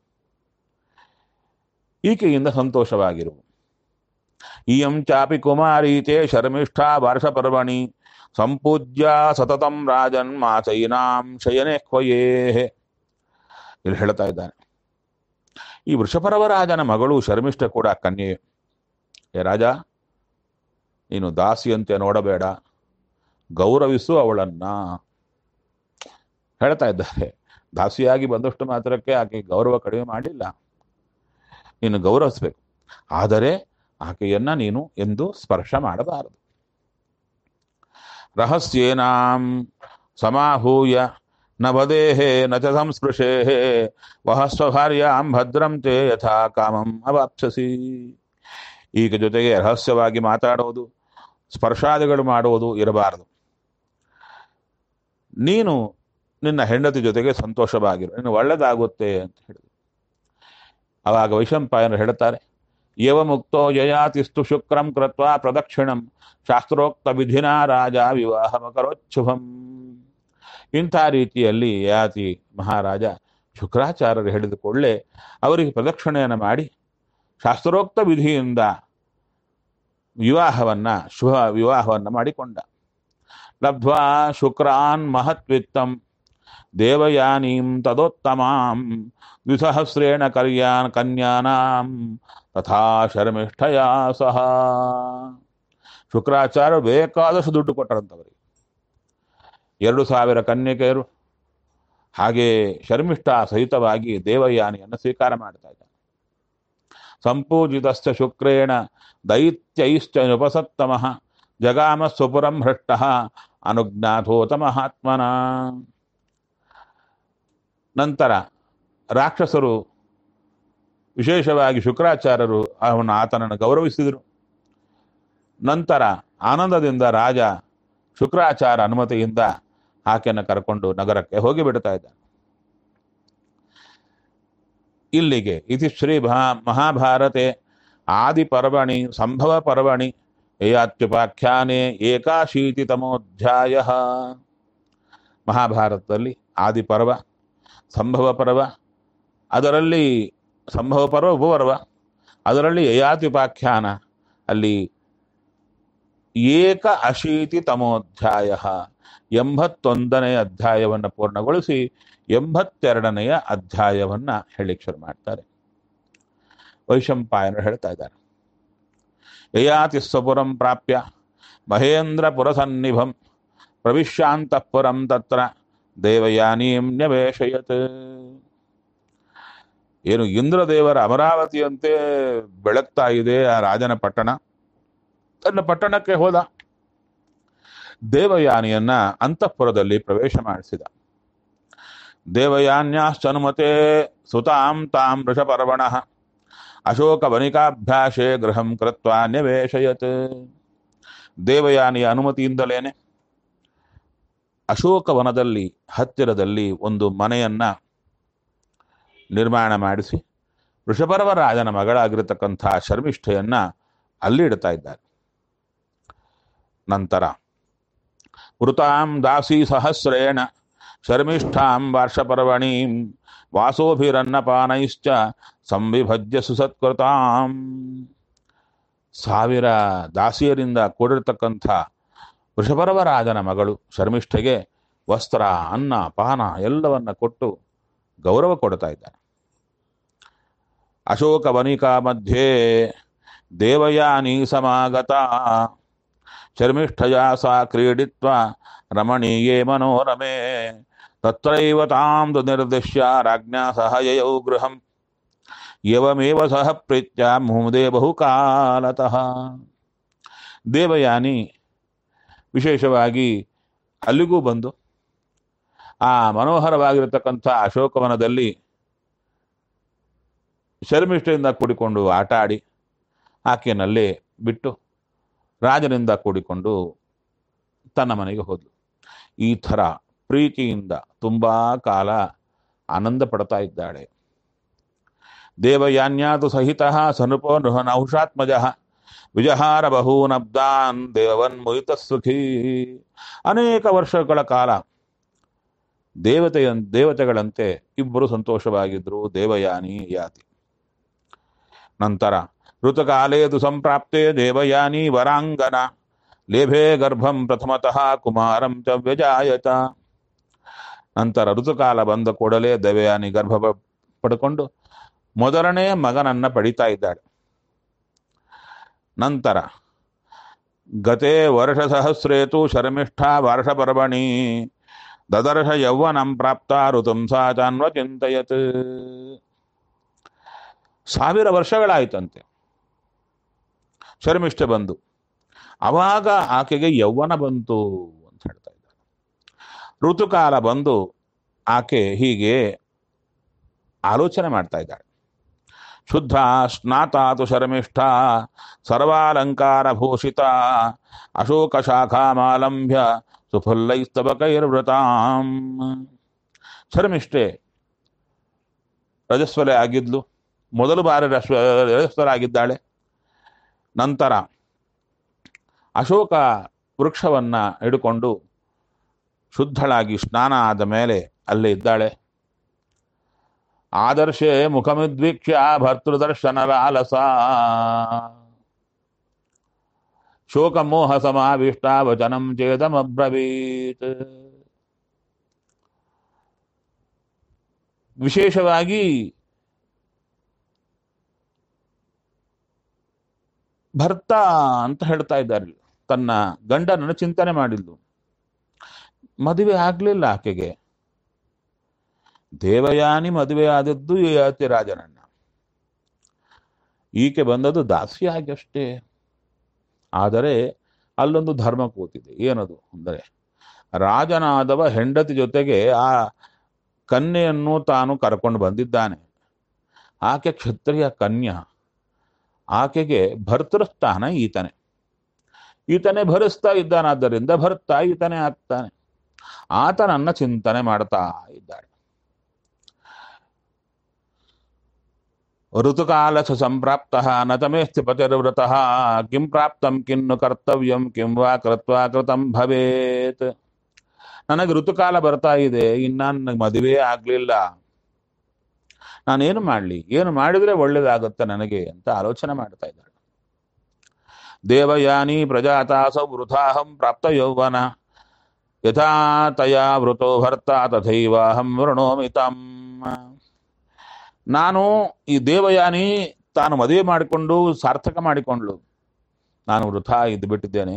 ಈಕೆಯಿಂದ ಸಂತೋಷವಾಗಿರು. ಇಯಂ ಚಾಪಿ ಕುಮಾರೀತೆ ಶರ್ಮಿಷ್ಠಾ ವಾರ್ಷಪರ್ವಣಿ ಸಂಪೂಜ್ಯ ಸತತಂ ರಾಜನ್ ಮಾಚೈನಾಂ ಶಯನೆ ಕ್ವಯೇಹೆ. ಇಲ್ಲಿ ಹೇಳ್ತಾ ಇದ್ದಾನೆ, ಈ ವೃಷಪರ್ವರಾಜನ ಮಗಳು ಶರ್ಮಿಷ್ಠ ಕೂಡ ಕನ್ಯೆ. ಏ ರಾಜ, ನೀನು ದಾಸಿಯಂತೆ ನೋಡಬೇಡ, ಗೌರವಿಸು ಅವಳನ್ನ. ಹೇಳ್ತಾ ಇದ್ದಾರೆ, ದಾಸಿಯಾಗಿ ಬಂದಷ್ಟು ಮಾತ್ರಕ್ಕೆ ಆಕೆ ಗೌರವ ಕಡಿಮೆ ಮಾಡಿಲ್ಲ, ನೀನು ಗೌರವಿಸ್ಬೇಕು. ಆದರೆ ಆಕೆಯನ್ನ ನೀನು ಎಂದು ಸ್ಪರ್ಶ ಮಾಡಬಾರದು. ರಹಸ್ಯೇನಾಂ ಸಮಾಹೂಯ ನ ವದೇಹೇ ನ ಚ ಸಂಸ್ಪೃಶೇಹೇ ವಹ ಸ್ವಭಾರ್ಯಾಂ ಭದ್ರಂ ತೇ ಯಥಾ ಕಾಮಂ ಅವಾಪ್ಸಸಿ. ಈಗ ಜೊತೆಗೆ ರಹಸ್ಯವಾಗಿ ಮಾತಾಡೋದು, ಸ್ಪರ್ಶಾದಿಗಳು ಮಾಡುವುದು ಇರಬಾರದು. ನೀನು ನಿನ್ನ ಹೆಂಡತಿ ಜೊತೆಗೆ ಸಂತೋಷವಾಗಿರು, ನಿನ್ನ ಒಳ್ಳೆದಾಗುತ್ತೆ ಅಂತ ಹೇಳಿದ್ರು. ಅವಾಗ ವೈಶಂಪಾಯನರು ಹೇಳ್ತಾರೆ, ಯವ ಮುಕ್ತೋ ಯಯಾತಿಸ್ತು ಶುಕ್ರಂ ಕೃತ್ವಾ ಪ್ರದಕ್ಷಿಣಂ ಶಾಸ್ತ್ರೋಕ್ತ ವಿಧಿನಾ ರಾಜ ವಿವಾಹಮಕರೋಚ್ಛುಭಂ. ಇಂಥ ರೀತಿಯಲ್ಲಿ ಯಯಾತಿ ಮಹಾರಾಜ ಶುಕ್ರಾಚಾರ್ಯರು ಹೇಳಿದ ಕೂಡಲೇ ಅವರಿಗೆ ಪ್ರದಕ್ಷಿಣೆಯನ್ನು ಮಾಡಿ ಶಾಸ್ತ್ರೋಕ್ತ ವಿಧಿಯಿಂದ ಶುಭ ವಿವಾಹವನ್ನು ಮಾಡಿಕೊಂಡ. ಲಬ್ಧ್ವಾ ಶುಕ್ರಾನ್ ಮಹತ್ವಿತ್ತಂ ದೇವಯಾನೀಂ ತದೋತ್ತಮಾಂ ದ್ವಿಸಹಸ್ರೇಣ ಕನ್ಯಾನಾಂ ತಥಾ ಶರ್ಮಿಷ್ಠಯಾ ಸಹ. ಶುಕ್ರಾಚಾರ್ಯ ಬೇಕಾದಷ್ಟು ದುಡ್ಡು ಕೊಟ್ಟರಂತವರಿಗೆ. 2000 ಕನ್ಯಕೆಯರು, ಹಾಗೆ ಶರ್ಮಿಷ್ಠ ಸಹಿತವಾಗಿ ದೇವಯಾನಿಯನ್ನು ಸ್ವೀಕಾರ ಮಾಡ್ತಾ ಇದ್ದಾನೆ. ಸಂಪೂಜಿತಶ್ಚ ಶುಕ್ರೇಣ ದೈತ್ಯೈಶ್ಚ ಉಪಸತ್ತಮಃ ಜಗಾಮ ಸ್ವಪುರಂ ಹೃಷ್ಟಃ ಅನುಜ್ಞಾತೋತ ಮಹಾತ್ಮನ. ನಂತರ ರಾಕ್ಷಸರು ವಿಶೇಷವಾಗಿ ಶುಕ್ರಾಚಾರ್ಯರು ಆತನನ್ನು ಗೌರವಿಸಿದರು. ನಂತರ ಆನಂದದಿಂದ ರಾಜ ಶುಕ್ರಾಚಾರ್ಯ ಅನುಮತಿಯಿಂದ ಆಕೆಯನ್ನು ಕರ್ಕೊಂಡು ನಗರಕ್ಕೆ ಹೋಗಿ ಬಿಡ್ತಾ ಇದ್ದ. ಇಲ್ಲಿಗೆ ಇತಿ ಶ್ರೀ ಮಹಾಭಾರತೆ ಆದಿಪರ್ವಣಿ ಸಂಭವ ಪರ್ವಣಿ ಯಯಾತ್ಯುಪಾಖ್ಯಾನೆ ಏಕಾಶೀತಿತಮೋಧ್ಯಾಯ. ಮಹಾಭಾರತದಲ್ಲಿ ಆದಿಪರ್ವ, ಸಂಭವ ಪರ್ವ, ಅದರಲ್ಲಿ ಸಂಭವ ಪರ್ವ ಉಪಪರ್ವ, ಅದರಲ್ಲಿ ಯಯಾತ್ಯುಪಾಖ್ಯಾನ, ಅಲ್ಲಿ ಏಕ ಅಶೀತಿ ತಮೋಧ್ಯಾಯ 81ನೇ ಅಧ್ಯಾಯವನ್ನು ಪೂರ್ಣಗೊಳಿಸಿ 82ನೆಯ ಅಧ್ಯಾಯವನ್ನ ಹೇಳಿಕ್ ಶುರು ಮಾಡ್ತಾರೆ. ವೈಶಂಪಾಯನರು ಹೇಳ್ತಾ ಇದ್ದಾರೆ, ಯಯಾತಿ ಸ್ವಪುರಂ ಪ್ರಾಪ್ಯ ಮಹೇಂದ್ರಪುರ ಸನ್ನಿಭಂ ಪ್ರವಿಶ್ಯಾಂತಃಪುರಂ ತತ್ರ ದೇವಯಾನೀಂ ನ್ಯವೇಶಯತ್. ಏನು ಇಂದ್ರದೇವರ ಅಮರಾವತಿಯಂತೆ ಬೆಳಗ್ತಾ ಇದೆ ಆ ರಾಜನ ಪಟ್ಟಣ. ತನ್ನ ಪಟ್ಟಣಕ್ಕೆ ಹೋದ. ದೇವಯಾನಿಯನ್ನ ಅಂತಃಪುರದಲ್ಲಿ ಪ್ರವೇಶ ಮಾಡಿಸಿದ. ದೇವಯಾನ್ಯಾಶ್ಚನುಮತೆ ಸುತಾಂ ತಾಂ ವೃಷಪರ್ವಣಃ ಅಶೋಕ ವನಿಕಾಭ್ಯಾಸೆ ಗೃಹಂ ಕೃತ್ವಾ ನ್ಯವೇಶಯತ್. ದೇವಯಾನಿಯ ಅನುಮತಿಯಿಂದಲೇನೆ ಅಶೋಕವನದಲ್ಲಿ ಹತ್ತಿರದಲ್ಲಿ ಒಂದು ಮನೆಯನ್ನ ನಿರ್ಮಾಣ ಮಾಡಿಸಿ ವೃಷಪರ್ವ ರಾಜನ ಮಗಳಾಗಿರತಕ್ಕಂಥ ಶರ್ಮಿಷ್ಠೆಯನ್ನ ಅಲ್ಲಿ ಇಡ್ತಾ ಇದ್ದಾರೆ. ನಂತರ ವೃತಾಂ ದಾಸಿ ಸಹಸ್ರೇಣ ಶರ್ಮಿಷ್ಠಾಂ ವಾರ್ಷಪರ್ವಣೀಂ ವಾಸೋಭಿರನ್ನಪಾನೈಶ್ಚ ಸಂವಿಭಜ್ಯ ಸುಸತ್ಕೃತಾಂ. 1000 ದಾಸಿಯರಿಂದ ಕೂಡಿರ್ತಕ್ಕಂಥ ವೃಷಪರ್ವ ರಾಜನ ಮಗಳು ಶರ್ಮಿಷ್ಠೆಗೆ ವಸ್ತ್ರ, ಅನ್ನ, ಪಾನ ಎಲ್ಲವನ್ನ ಕೊಟ್ಟು ಗೌರವ ಕೊಡ್ತಾ ಇದ್ದಾನೆ. ಅಶೋಕ ವನಿಕಾ ಮಧ್ಯೆ ದೇವಯಾನಿ ಸಮಾಗತ ಶರ್ಮಿಷ್ಠಯ ಸಾ ಕ್ರೀಡಿತ್ವ ರಮಣೀಯೇ ಮನೋರಮೆ ತತ್ರೈವ ತಾಂ ನಿರ್ದಿಶ್ಯ ರಾಜ್ಞಾ ಸಹ ಯಯೌ ಗೃಹಂ ಯವಮೇವ ಸಹ ಪ್ರೀತ್ಯ ಮುಹುದೇ ಬಹುಕಾಲತಃ. ದೇವಯಾನಿ ವಿಶೇಷವಾಗಿ ಅಲ್ಲಿಗೂ ಬಂದು ಆ ಮನೋಹರವಾಗಿರತಕ್ಕಂಥ ಅಶೋಕವನದಲ್ಲಿ ಶರ್ಮಿಷ್ಠೆಯಿಂದ ಕೂಡಿಕೊಂಡು ಆಟ ಆಡಿ ಆಕೆಯನ್ನಲ್ಲೇ ಬಿಟ್ಟು ರಾಜನಿಂದ ಕೂಡಿಕೊಂಡು ತನ್ನ ಮನೆಗೆ ಹೋದ್ಲು. ಈ ಥರ ಪ್ರೀತಿಯಿಂದ ತುಂಬಾ ಕಾಲ ಆನಂದ ಪಡ್ತಾ ಇದ್ದಾಳೆ. ದೇವಯಾನ್ಯಾತು ಸಹಿತ ಸನುಪೋ ನಹುಷಾತ್ಮಜ ವಿಜಹಾರ ಬಹೂನಬ್ದಾನ್ ದೇವನ್ಮುಯಿತ ಸುಖಿ. ಅನೇಕ ವರ್ಷಗಳ ಕಾಲ ದೇವತೆಗಳಂತೆ ಇಬ್ಬರು ಸಂತೋಷವಾಗಿದ್ರು ದೇವಯಾನಿ ಯಾತಿ. ನಂತರ ಋತುಕಾಲೇದು ಸಂಪ್ರಾಪ್ತೆ ದೇವಯಾನಿ ವರಾಂಗನ ಲೇಭೆ ಗರ್ಭಂ ಪ್ರಥಮತಃ ಕುಮಾರಂ ಚ ವ್ಯಜಾಯತ. ನಂತರ ಋತುಕಾಲ ಬಂದ ಕೂಡಲೇ ದೇವಯಾನಿ ಗರ್ಭ ಪಡ್ಕೊಂಡು ಮೊದಲನೇ ಮಗನನ್ನ ಪಡಿತಾ ಇದ್ದಾಳೆ. ನಂತರ ಗತೆ ವರ್ಷ ಸಹಸ್ರೇತು ಶರ್ಮಿಷ್ಠ ವಾರ್ಷಪರ್ವಣಿ ದದರ್ಶ ಯೌವನಂ ಪ್ರಾಪ್ತ ಋತುಂ ಸಾ ಚಾನ್ವ ಚಿಂತಯತ್. 1000 ವರ್ಷಗಳಾಯ್ತಂತೆ ಶರ್ಮಿಷ್ಠೆ ಬಂದು. ಅವಾಗ ಆಕೆಗೆ ಯೌವನ ಬಂತು ಅಂತ ಹೇಳ್ತಾ ಇದ್ದಾರೆ. ಋತುಕಾಲ ಬಂದು ಆಕೆ ಹೀಗೆ ಆಲೋಚನೆ ಮಾಡ್ತಾ ಇದ್ದಾಳೆ. ಶುದ್ಧ ಸ್ನಾತಾತು ಶರ್ಮಿಷ್ಠ ಸರ್ವಾಲಂಕಾರ ಭೂಷಿತ ಅಶೋಕ ಶಾಖಾಮಾಲಂಬ್ಯ ಸುಫುಲ್ಲೈಸ್ತಬಕೈರ್ವೃತಾಂ. ಶರ್ಮಿಷ್ಠೆ ರಜಸ್ವಲೆ ಆಗಿದ್ಲು. ಮೊದಲು ಬಾರಿ ರಜಸ್ವರಾಗಿದ್ದಾಳೆ. ನಂತರ ಅಶೋಕ ವೃಕ್ಷವನ್ನ ಹಿಡ್ಕೊಂಡು ಶುದ್ಧಳಾಗಿ ಸ್ನಾನ ಆದ ಮೇಲೆ ಅಲ್ಲೇ ಇದ್ದಾಳೆ. ಆದರ್ಶೆ ಮುಖಮಿದ್ವೀಕ್ಷ್ಯ ಭರ್ತೃದರ್ಶನ ಲಾಲಸ ಶೋಕಮೋಹ ಸಮಾವಿಷ್ಟ ವಚನಂ ಚೇದಮಬ್ರವೀತ್. ವಿಶೇಷವಾಗಿ ಭರ್ತ ಅಂತ ಹೇಳ್ತಾ ಇದ್ದಾರೆ. ತನ್ನ ಗಂಡನನ್ನು ಚಿಂತನೆ ಮಾಡಿದ್ಲು. ಮದುವೆ ಆಗ್ಲಿಲ್ಲ ಆಕೆಗೆ. ದೇವಯಾನಿ ಮದುವೆಯಾದದ್ದು ಯಯಾತಿ ರಾಜನನ್ನ. ಈಕೆ ಬಂದದ್ದು ದಾಸಿಯಾಗಿ ಅಷ್ಟೇ. ಆದರೆ ಅಲ್ಲೊಂದು ಧರ್ಮ ಕೂತಿದೆ. ಏನದು ಅಂದರೆ, ರಾಜನಾದವ ಹೆಂಡತಿ ಜೊತೆಗೆ ಆ ಕನ್ಯೆಯನ್ನು ತಾನು ಕರ್ಕೊಂಡು ಬಂದಿದ್ದಾನೆ. ಆಕೆ ಕ್ಷತ್ರಿಯ ಕನ್ಯಾ. ಆಕೆಗೆ ಭರ್ತೃಸ್ಥಾನ ಈತನೇ. ಈತನೇ ಭರಿಸ್ತಾ ಇದ್ದಾನಾದ್ದರಿಂದ ಭರ್ತ ಈತನೇ ಆಗ್ತಾನೆ. ಆತನನ್ನ ಚಿಂತನೆ ಮಾಡ್ತಾ ಇದ್ದಾಳೆ. ಋತುಕಾಲ ಸಂಪ್ರಾಪ್ತ ನತಮೇಸ್ತಿ ಪತಿರ್ವ್ರತಃ ಕಿಂ ಪ್ರಾಪ್ತಂ ಕಿನ್ನು ಕರ್ತವ್ಯಂ ಕಿಂ ವಾ ಕೃತ್ವಾ ಕೃತಂ ಭವೇತ್. ನನಗೆ ಋತುಕಾಲ ಬರ್ತಾ ಇದೆ, ಇನ್ನ ನನಗೆ ಮದುವೆ ಆಗ್ಲಿಲ್ಲ, ನಾನೇನು ಮಾಡಲಿ, ಏನು ಮಾಡಿದ್ರೆ ಒಳ್ಳೇದಾಗುತ್ತೆ ನನಗೆ ಅಂತ ಆಲೋಚನೆ ಮಾಡ್ತಾ ಇದ್ದಾಳೆ. ದೇವಯಾನಿ ಪ್ರಜಾತಾಸೌ ವೃಥಾಹಂ ಪ್ರಾಪ್ತ ಯೌವನ ಯಥಾ ತಯಾ ವೃತೋ ಭರ್ತ ತಥೈವಾಹಂ ವೃಣೋಮಿ ತಂ. ನಾನು ಈ ದೇವಯಾನಿ ತಾನು ಮದುವೆ ಮಾಡಿಕೊಂಡು ಸಾರ್ಥಕ ಮಾಡಿಕೊಂಡ್ಳು, ನಾನು ವೃಥಾ ಇದ್ದು ಬಿಟ್ಟಿದ್ದೇನೆ.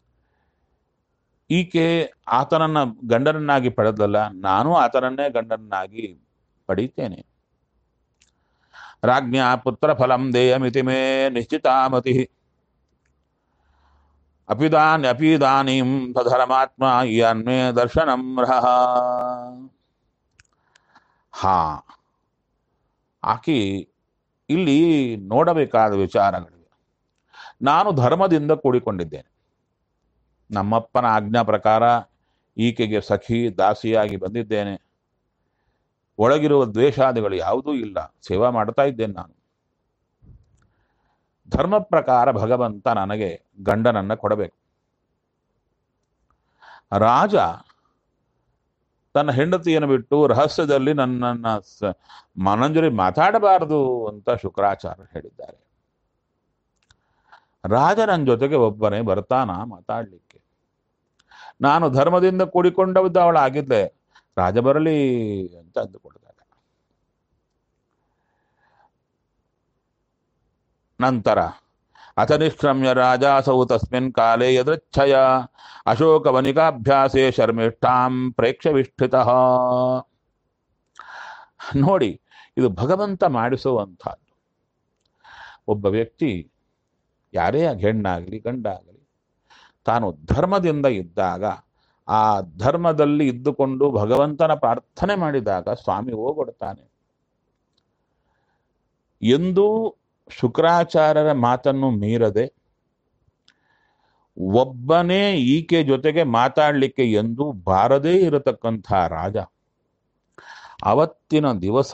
ಈಕೆ ಆತನನ್ನ ಗಂಡನನ್ನಾಗಿ ಪಡೆದಲ್ಲ, ನಾನು ಆತನನ್ನೇ ಗಂಡನನ್ನಾಗಿ ಪಡೀತೇನೆ. ರಾಜ್ಞಾ ಪುತ್ರ ಫಲಂ ದೇಯಮಿತಿ ಮೇ ನಿಶ್ಚಿತಾಮತಿ ಅಪಿದಾನೀಂ ಸಧರ್ಮಾತ್ಮ ಯನ್ಮೇ ದರ್ಶನಂ ರಹ. ಹಾ, ಆಕಿ ಇಲ್ಲಿ ನೋಡಬೇಕಾದ ವಿಚಾರಗಳಿವೆ. ನಾನು ಧರ್ಮದಿಂದ ಕೂಡಿಕೊಂಡಿದ್ದೇನೆ. ನಮ್ಮಪ್ಪನ ಆಜ್ಞಾ ಪ್ರಕಾರ ಈಕೆಗೆ ಸಖಿ ದಾಸಿಯಾಗಿ ಬಂದಿದ್ದೇನೆ. ಒಳಗಿರುವ ದ್ವೇಷಾದಿಗಳು ಯಾವುದೂ ಇಲ್ಲ, ಸೇವಾ ಮಾಡ್ತಾ ಇದ್ದೇನೆ ನಾನು. ಧರ್ಮ ಪ್ರಕಾರ ಭಗವಂತ ನನಗೆ ಗಂಡನನ್ನ ಕೊಡಬೇಕು. ರಾಜ ತನ್ನ ಹೆಂಡತಿಯನ್ನು ಬಿಟ್ಟು ರಹಸ್ಯದಲ್ಲಿ ನನ್ನನ್ನ ಮನಂಜರಿ ಮಾತಾಡಬಾರದು ಅಂತ ಶುಕ್ರಾಚಾರ್ಯ ಹೇಳಿದ್ದಾರೆ. ರಾಜ ನನ್ನ ಜೊತೆಗೆ ಒಬ್ಬನೇ ಬರ್ತಾನ ಮಾತಾಡ್ಲಿಕ್ಕೆ. ನಾನು ಧರ್ಮದಿಂದ ಕೂಡಿಕೊಂಡವಳಾಗಿದ್ದೆ, ರಾಜ ಬರಲಿ ಅಂತ ಅಂದುಕೊಳ್ತಾರೆ. ನಂತರ ಅಥ ನಿಷ್ಕ್ರಮ್ಯ ರಾಜಾಸೌ ತಸ್ಮಿನ್ ಕಾಲೇ ಯದೃಚ್ಛಯ ಅಶೋಕವನಿಕಾಭ್ಯಾಸೇ ಶರ್ಮಿಷ್ಠಾಂ ಪ್ರೇಕ್ಷವಿಷ್ಠಿತಃ. ನೋಡಿ, ಇದು ಭಗವಂತ ಮಾಡಿಸುವಂಥದ್ದು. ಒಬ್ಬ ವ್ಯಕ್ತಿ ಯಾರೇ ಹೆಣ್ಣಾಗಲಿ ಗಂಡಾಗಲಿ ತಾನು ಧರ್ಮದಿಂದ ಇದ್ದಾಗ, ಆ ಧರ್ಮದಲ್ಲಿ ಇದ್ದುಕೊಂಡು ಭಗವಂತನ ಪ್ರಾರ್ಥನೆ ಮಾಡಿದಾಗ ಸ್ವಾಮಿ ಹೋಗೊಡ್ತಾನೆ. ಎಂದೂ ಶುಕ್ರಾಚಾರ್ಯರ ಮಾತನ್ನು ಮೀರದೆ ಒಬ್ಬನೇ ಈಕೆ ಜೊತೆಗೆ ಮಾತಾಡಲಿಕ್ಕೆ ಎಂದೂ ಬಾರದೇ ಇರತಕ್ಕಂಥ ರಾಜ ಅವತ್ತಿನ ದಿವಸ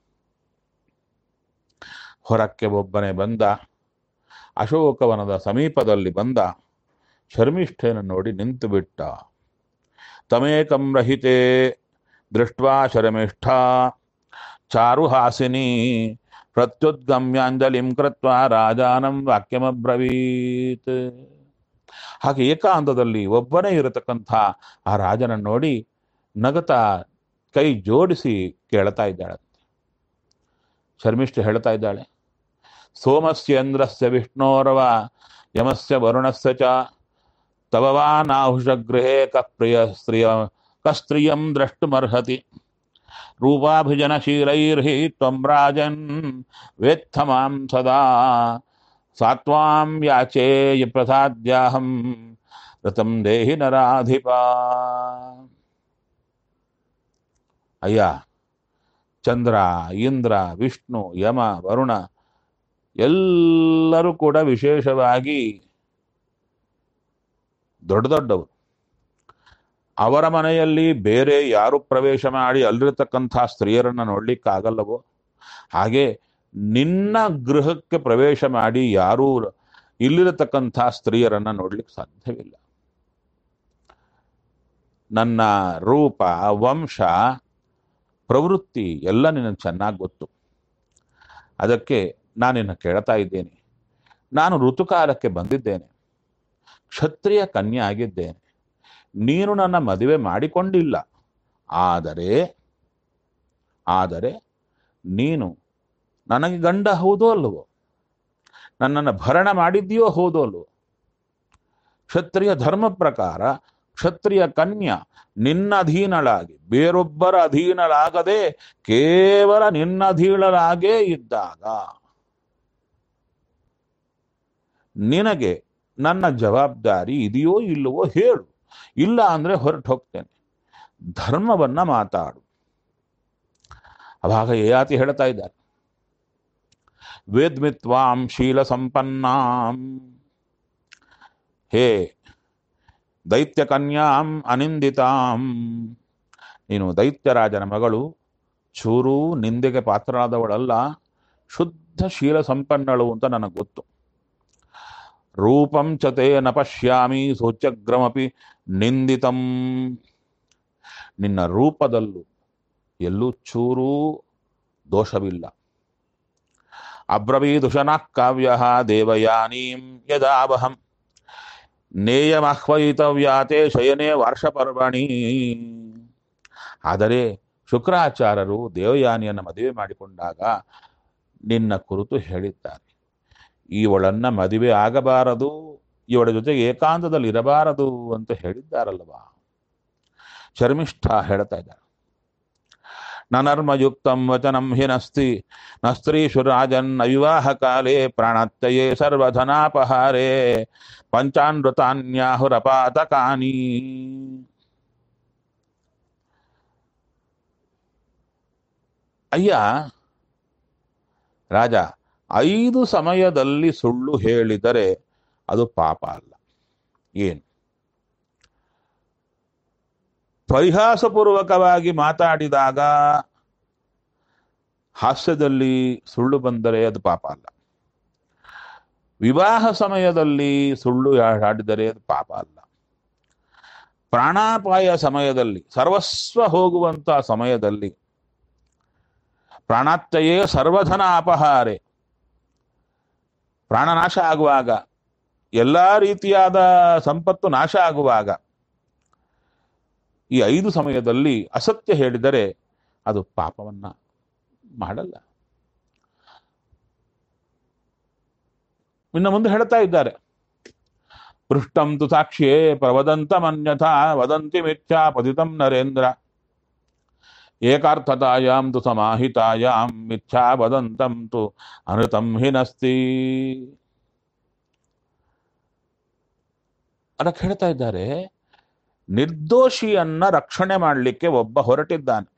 ಹೊರಕ್ಕೆ ಒಬ್ಬನೇ ಬಂದ. ಅಶೋಕವನದ ಸಮೀಪದಲ್ಲಿ ಬಂದ ಶರ್ಮಿಷ್ಠೆಯನ್ನು ನೋಡಿ ನಿಂತು ಬಿಟ್ಟ. ತಮೇಕಂ ರಹಿತೆ ದೃಷ್ಟ್ವಾ ಶರ್ಮಿಷ್ಠ ಚಾರುಹಾಸಿನಿ ಪ್ರತ್ಯುದ್ಗಮ್ಯಾಂಜಲಿಂ ಕೃತ್ವಾ ರಾಜಾನಂ ವಾಕ್ಯಮಬ್ರವೀತ್. ಹಾಗೆ ಏಕಾಂತದಲ್ಲಿ ಒಬ್ಬನೇ ಇರತಕ್ಕಂಥ ಆ ರಾಜನನ್ನು ನೋಡಿ ನಗತಾ ಕೈ ಜೋಡಿಸಿ ಕೇಳ್ತಾ ಇದ್ದಾಳೆ. ಶರ್ಮಿಷ್ಠ ಹೇಳ್ತಾ ಇದ್ದಾಳೆ, ಸೋಮಸ್ಯೇಂದ್ರಸ್ಯ ವಿಷ್ಣೋರ್ವ ಯಮಸ್ಯ ವರುಣಸ್ಯ ಚ ತವ ವಾ ನಾಹುಷಗೃಹೇ ಕಸ್ತ್ರಿಯಂ ದ್ರಷ್ಟುಮರ್ಹತಿ ರೂಪಾಭಿಜನಶೀಲೈರ್ಹಿ ತ್ವಂ ರಾಜನ್ ವೇತ್ಥ ಮಾಂ ಸದಾ ಸಾತ್ವಾಂ ಯಾಚೇ ಪ್ರಸಾದ್ಯಾಹಂ ರತಂ ದೇಹಿ ನರಾಧಿಪ. ಅಯ್ಯ, ಚಂದ್ರ, ಇಂದ್ರ, ವಿಷ್ಣು, ಯಮ, ವರುಣ ಎಲ್ಲರೂ ಕೂಡ ವಿಶೇಷವಾಗಿ ದೊಡ್ಡ ದೊಡ್ಡವರು. ಅವರ ಮನೆಯಲ್ಲಿ ಬೇರೆ ಯಾರು ಪ್ರವೇಶ ಮಾಡಿ ಅಲ್ಲಿರತಕ್ಕಂಥ ಸ್ತ್ರೀಯರನ್ನು ನೋಡ್ಲಿಕ್ಕಾಗಲ್ಲವೋ ಹಾಗೆ ನಿನ್ನ ಗೃಹಕ್ಕೆ ಪ್ರವೇಶ ಮಾಡಿ ಯಾರೂ ಇಲ್ಲಿರತಕ್ಕಂಥ ಸ್ತ್ರೀಯರನ್ನು ನೋಡ್ಲಿಕ್ಕೆ ಸಾಧ್ಯವಿಲ್ಲ. ನನ್ನ ರೂಪ, ವಂಶ, ಪ್ರವೃತ್ತಿ ಎಲ್ಲ ನಿನಗೆ ಚೆನ್ನಾಗಿ ಗೊತ್ತು. ಅದಕ್ಕೆ ನಾನಿನ್ನು ಕೇಳ್ತಾ ಇದ್ದೇನೆ. ನಾನು ಋತುಕಾಲಕ್ಕೆ ಬಂದಿದ್ದೇನೆ, ಕ್ಷತ್ರಿಯ ಕನ್ಯೆ ಆಗಿದ್ದೇನೆ. ನೀನು ನನ್ನ ಮದುವೆ ಮಾಡಿಕೊಂಡಿಲ್ಲ. ಆದರೆ ನೀನು ನನಗೆ ಗಂಡ ಹೌದೋ ಅಲ್ಲವೋ, ನನ್ನನ್ನು ಭರಣ ಮಾಡಿದ್ಯೋ ಹೌದೋ ಅಲ್ವೋ, ಕ್ಷತ್ರಿಯ ಧರ್ಮ ಪ್ರಕಾರ ಕ್ಷತ್ರಿಯ ಕನ್ಯಾ ನಿನ್ನ ಅಧೀನಳಾಗಿ ಬೇರೊಬ್ಬರ ಅಧೀನಳಾಗದೆ ಕೇವಲ ನಿನ್ನ ಅಧೀನಳಾಗೇ ಇದ್ದಾಗ ನಿನಗೆ ನನ್ನ ಜವಾಬ್ದಾರಿ ಇದೆಯೋ ಇಲ್ಲವೋ ಹೇಳು, ಇಲ್ಲ ಅಂದ್ರೆ ಹೊರಟು ಹೋಗ್ತೇನೆ, ಧರ್ಮವನ್ನ ಮಾತಾಡು. ಅವಾಗ ಯಯಾತಿ ಹೇಳ್ತಾ ಇದ್ದಾರೆ, ವೇದ್ಮಿತ್ವಾಂ ಶೀಲ ಸಂಪನ್ನಾಂ, ಹೇ ದೈತ್ಯ ಕನ್ಯಾಂ ಅನಿಂದಿತಾಂ, ನೀನು ದೈತ್ಯರಾಜನ ಮಗಳು, ಚೂರು ನಿಂದೆಗೆ ಪಾತ್ರರಾದವಳಲ್ಲ, ಶುದ್ಧ ಶೀಲ ಸಂಪನ್ನಳು ಅಂತ ನನಗೆ ಗೊತ್ತು. ರೂಪಂ ಚತೆ ನ ಪಶ್ಯಾಮಿ ಸೋಚ್ಯಗ್ರಮಪಿ ನಿಂದಿತಂ, ನಿನ್ನ ರೂಪದಲ್ಲೂ ಎಲ್ಲೂ ಚೂರೂ ದೋಷವಿಲ್ಲ. ಅಬ್ರವೀದುಷನಃ ಕಾವ್ಯ ದೇವಯಾನೀಂ ಯದಾವಹಂ ನೇಯಮಾಹ್ವಯಿತವ್ಯಾತೆ ಶಯನೇ ವಾರ್ಷಪರ್ವಣಿ. ಆದರೆ ಶುಕ್ರಾಚಾರ್ಯರು ದೇವಯಾನಿಯನ್ನು ಮದುವೆ ಮಾಡಿಕೊಂಡಾಗ ನಿನ್ನ ಕುರಿತು ಹೇಳಿದ್ದಾರೆ, ಇವಳನ್ನ ಮದುವೆ ಆಗಬಾರದು, ಇವಳ ಜೊತೆಗೆ ಏಕಾಂತದಲ್ಲಿ ಇರಬಾರದು ಅಂತ ಹೇಳಿದ್ದಾರಲ್ವಾ. ಶರ್ಮಿಷ್ಠ ಹೇಳ್ತಾ ಇದ್ದಾರೆ, ನರ್ಮಯುಕ್ತಂ ವಚನಂ ಹಿನಸ್ತಿ ನ ಸ್ತ್ರೀಷು ರಾಜನ್ ಅವಿವಾಹ ಕಾಲೇ ಪ್ರಾಣತ್ಯಯೇ ಸರ್ವಧನಾಪಹಾರೇ ಪಂಚಾನೃತಾನ್ಯಾಹುರಪಾತಕಾನಿ. ಅಯ್ಯ ರಾಜ, 5 ಸಮಯದಲ್ಲಿ ಸುಳ್ಳು ಹೇಳಿದರೆ ಅದು ಪಾಪ ಅಲ್ಲ. ಏನು? ಪರಿಹಾಸಪೂರ್ವಕವಾಗಿ ಮಾತಾಡಿದಾಗ ಹಾಸ್ಯದಲ್ಲಿ ಸುಳ್ಳು ಬಂದರೆ ಅದು ಪಾಪ ಅಲ್ಲ. ವಿವಾಹ ಸಮಯದಲ್ಲಿ ಸುಳ್ಳು ಆಡಿದರೆ ಅದು ಪಾಪ ಅಲ್ಲ. ಪ್ರಾಣಾಪಾಯ ಸಮಯದಲ್ಲಿ, ಸರ್ವಸ್ವ ಹೋಗುವಂತ ಸಮಯದಲ್ಲಿ, ಪ್ರಾಣಾತ್ಯಯೇ ಸರ್ವಧನ ಅಪಹಾರೆ, ಪ್ರಾಣನಾಶ ಆಗುವಾಗ, ಎಲ್ಲ ರೀತಿಯಾದ ಸಂಪತ್ತು ನಾಶ ಆಗುವಾಗ, ಈ 5 ಸಮಯದಲ್ಲಿ ಅಸತ್ಯ ಹೇಳಿದರೆ ಅದು ಪಾಪವನ್ನ ಮಾಡಲ್ಲ. ಇನ್ನು ಮುಂದೆ ಹೇಳ್ತಾ ಇದ್ದಾರೆ, ಪೃಷ್ಟಂ ತು ಸಾಕ್ಷ್ಯೇ ಪ್ರವದಂತಮನ್ಯಥಾ ವದಂತಿ ಮಿಥ್ಯಾ ಪತಿತಂ ನರೇಂದ್ರ ಏಕಾರ್ಥತಾಯಾಂ ತು ಸಮಾಹಿತಾಯಾಂ ಮಿಥ್ಯಾ ವದಂತಂ ತು ಅನೃತಂ ಹಿನಸ್ತಿ. ಅದಕ್ಕೆ ಹೇಳ್ತಾ ಇದ್ದಾರೆ, ನಿರ್ದೋಷಿಯನ್ನ ರಕ್ಷಣೆ ಮಾಡಲಿಕ್ಕೆ ಒಬ್ಬ ಹೊರಟಿದ್ದಾನೆ.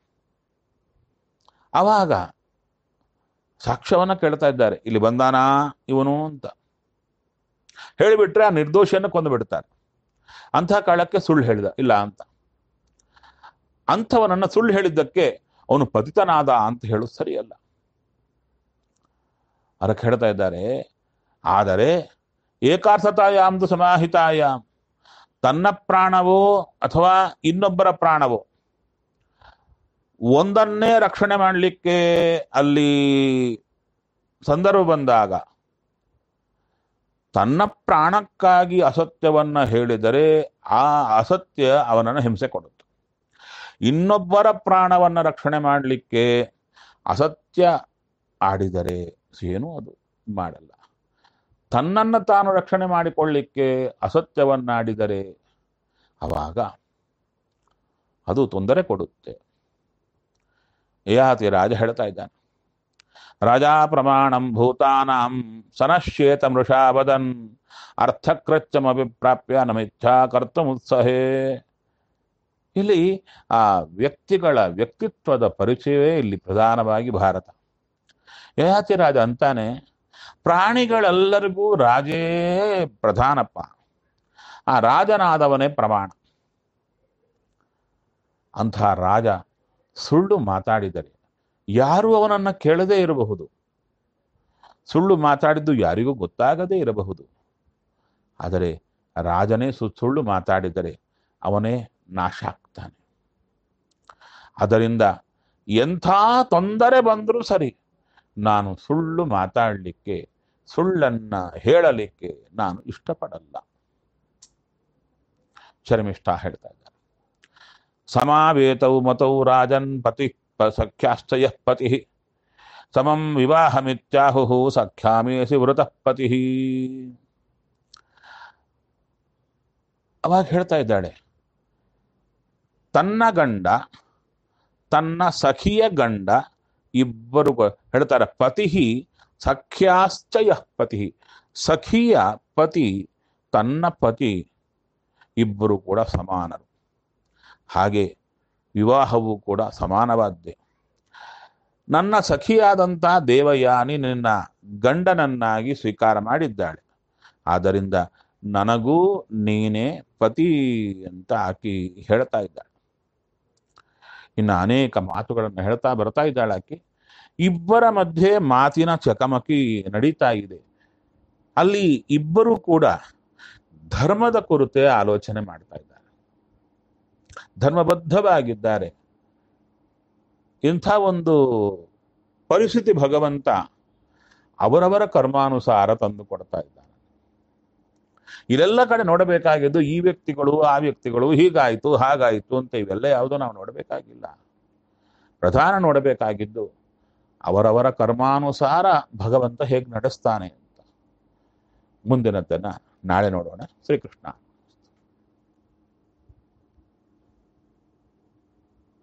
ಆವಾಗ ಸಾಕ್ಷ್ಯವನ್ನ ಕೇಳ್ತಾ ಇದ್ದಾರೆ, ಇಲ್ಲಿ ಬಂದಾನಾ ಇವನು ಅಂತ ಹೇಳಿಬಿಟ್ರೆ ಆ ನಿರ್ದೋಷಿಯನ್ನು ಕೊಂದು ಬಿಡ್ತಾರೆ. ಅಂಥ ಕಾಲಕ್ಕೆ ಸುಳ್ಳು ಹೇಳಿದ ಇಲ್ಲ ಅಂತ, ಅಂಥವನನ್ನ ಸುಳ್ಳು ಹೇಳಿದ್ದಕ್ಕೆ ಅವನು ಪತಿತನಾದ ಅಂತ ಹೇಳೋದು ಸರಿಯಲ್ಲ. ಅದಕ್ಕೆ ಹೇಳ್ತಾ ಇದ್ದಾರೆ, ಆದರೆ ಏಕಾರ್ಥತಾಯಾಂದು ಸಮಾಹಿತಾಯಾಮ್, ತನ್ನ ಪ್ರಾಣವೋ ಅಥವಾ ಇನ್ನೊಬ್ಬರ ಪ್ರಾಣವೋ ಒಂದನ್ನೇ ರಕ್ಷಣೆ ಮಾಡಲಿಕ್ಕೆ ಅಲ್ಲಿ ಸಂದರ್ಭ ಬಂದಾಗ ತನ್ನ ಪ್ರಾಣಕ್ಕಾಗಿ ಅಸತ್ಯವನ್ನ ಹೇಳಿದರೆ ಆ ಅಸತ್ಯ ಅವನನ್ನು ಹಿಂಸೆ ಕೊಡುತ್ತೆ. ಇನ್ನೊಬ್ಬರ ಪ್ರಾಣವನ್ನ ರಕ್ಷಣೆ ಮಾಡಲಿಕ್ಕೆ ಅಸತ್ಯ ಆಡಿದರೆ ಏನು ಅದು ಮಾಡಲ್ಲ. ತನ್ನನ್ನು ತಾನು ರಕ್ಷಣೆ ಮಾಡಿಕೊಳ್ಳಿಕ್ಕೆ ಅಸತ್ಯವನ್ನಾಡಿದರೆ ಅವಾಗ ಅದು ತೊಂದರೆ ಕೊಡುತ್ತೆ. ಯಯಾತಿ ರಾಜ ಹೇಳ್ತಾ ಇದ್ದಾನೆ, ರಾಜಾ ಪ್ರಮಾಣಂ ಭೂತಾನಾಂ ಸನಶ್ಯೇತ ಮೃಷಾ ವದನ್ ಅರ್ಥಕೃತ್ಯಮಭಿಪ್ರಾಪ್ಯ ನಮಿಚ್ಛಾ ಕರ್ತುಮುತ್ಸಹೇ. ಇಲ್ಲಿ ಆ ವ್ಯಕ್ತಿಗಳ ವ್ಯಕ್ತಿತ್ವದ ಪರಿಚಯವೇ ಇಲ್ಲಿ ಪ್ರಧಾನವಾಗಿ ಭಾರತ. ಯಯಾತಿ ರಾಜ ಅಂತಾನೆ, ಪ್ರಾಣಿಗಳೆಲ್ಲರಿಗೂ ರಾಜೇ ಪ್ರಧಾನಪ್ಪ, ಆ ರಾಜನಾದವನೇ ಪ್ರಮಾಣ. ಅಂಥ ರಾಜ ಸುಳ್ಳು ಮಾತಾಡಿದರೆ ಯಾರು ಅವನನ್ನ ಕೇಳದೇ ಇರಬಹುದು, ಸುಳ್ಳು ಮಾತಾಡಿದ್ದು ಯಾರಿಗೂ ಗೊತ್ತಾಗದೇ ಇರಬಹುದು. ಆದರೆ ರಾಜನೇ ಸುಳ್ಳು ಮಾತಾಡಿದರೆ ಅವನೇ ನಾಶ ಆಗ್ತಾನೆ. ಅದರಿಂದ ಎಂಥ ತೊಂದರೆ ಬಂದರೂ ಸರಿ, ನಾನು ಸುಳ್ಳು ಮಾತಾಡಲಿಕ್ಕೆ, ಸುಳ್ಳನ್ನ ಹೇಳಲಿಕ್ಕೆ ನಾನು ಇಷ್ಟಪಡಲ್ಲ. ಶರ್ಮಿಷ್ಠ ಹೇಳ್ತಾ ಇದ್ದಾರೆ, ಸಮಾವೇತೌ ಮತೌ ರಾಜನ್ ಪತಿ ಸಖ್ಯಾಶ್ಚಯ ಪತಿ ಸಮಂ ವಿವಾಹಮಿತ್ಯಾಹು ಸಖ್ಯಾಮೇಸಿ ವೃತಃ ಪತಿ. ಅವಾಗ ಹೇಳ್ತಾ ಇದ್ದಾಳೆ, ತನ್ನ ಗಂಡ ತನ್ನ ಸಖಿಯ ಗಂಡ ಇಬ್ಬರು ಹೇಳ್ತಾರೆ ಪತಿ ಸಖ್ಯಾಶ್ಚಯ ಪತಿ, ಸಖಿಯ ಪತಿ ತನ್ನ ಪತಿ ಇಬ್ಬರು ಕೂಡ ಸಮಾನರು. ಹಾಗೆ ವಿವಾಹವು ಕೂಡ ಸಮಾನವಾದ್ದೇ. ನನ್ನ ಸಖಿಯಾದಂಥ ದೇವಯಾನಿ ನಿನ್ನ ಗಂಡನನ್ನಾಗಿ ಸ್ವೀಕಾರ ಮಾಡಿದ್ದಾಳೆ, ಆದ್ದರಿಂದ ನನಗೂ ನೀನೇ ಪತಿ ಅಂತ ಆಕಿ ಹೇಳ್ತಾ ಇದ್ದಾಳೆ. ಇನ್ನು ಅನೇಕ ಮಾತುಗಳನ್ನು ಹೇಳ್ತಾ ಬರ್ತಾ ಇದ್ದಾಳೆ ಆಕಿ. ಇಬ್ಬರ ಮಧ್ಯೆ ಮಾತಿನ ಚಕಮಕಿ ನಡೀತಾ ಇದೆ. ಅಲ್ಲಿ ಇಬ್ಬರು ಕೂಡ ಧರ್ಮದ ಕುರಿತೇ ಆಲೋಚನೆ ಮಾಡ್ತಾ ಇದ್ದಾರೆ, ಧರ್ಮಬದ್ಧವಾಗಿದ್ದಾರೆ. ಇಂಥ ಒಂದು ಪರಿಸ್ಥಿತಿ ಭಗವಂತ ಅವರವರ ಕರ್ಮಾನುಸಾರ ತಂದು ಕೊಡ್ತಾ ಇದ್ದಾನೆ. ಇಲ್ಲೆಲ್ಲ ಕಡೆ ನೋಡಬೇಕಾಗಿದ್ದು ಈ ವ್ಯಕ್ತಿಗಳು ಆ ವ್ಯಕ್ತಿಗಳು ಹೀಗಾಯ್ತು ಹಾಗಾಯ್ತು ಅಂತ ಇವೆಲ್ಲ ಯಾವುದೋ ನಾವು ನೋಡಬೇಕಾಗಿಲ್ಲ. ಪ್ರಧಾನ ನೋಡಬೇಕಾಗಿದ್ದು ಅವರವರ ಕರ್ಮಾನುಸಾರ ಭಗವಂತ ಹೇಗೆ ನಡೆಸ್ತಾನೆ ಅಂತ. ಮುಂದಿನದನ್ನ ನಾಳೆ ನೋಡೋಣ. ಶ್ರೀಕೃಷ್ಣ.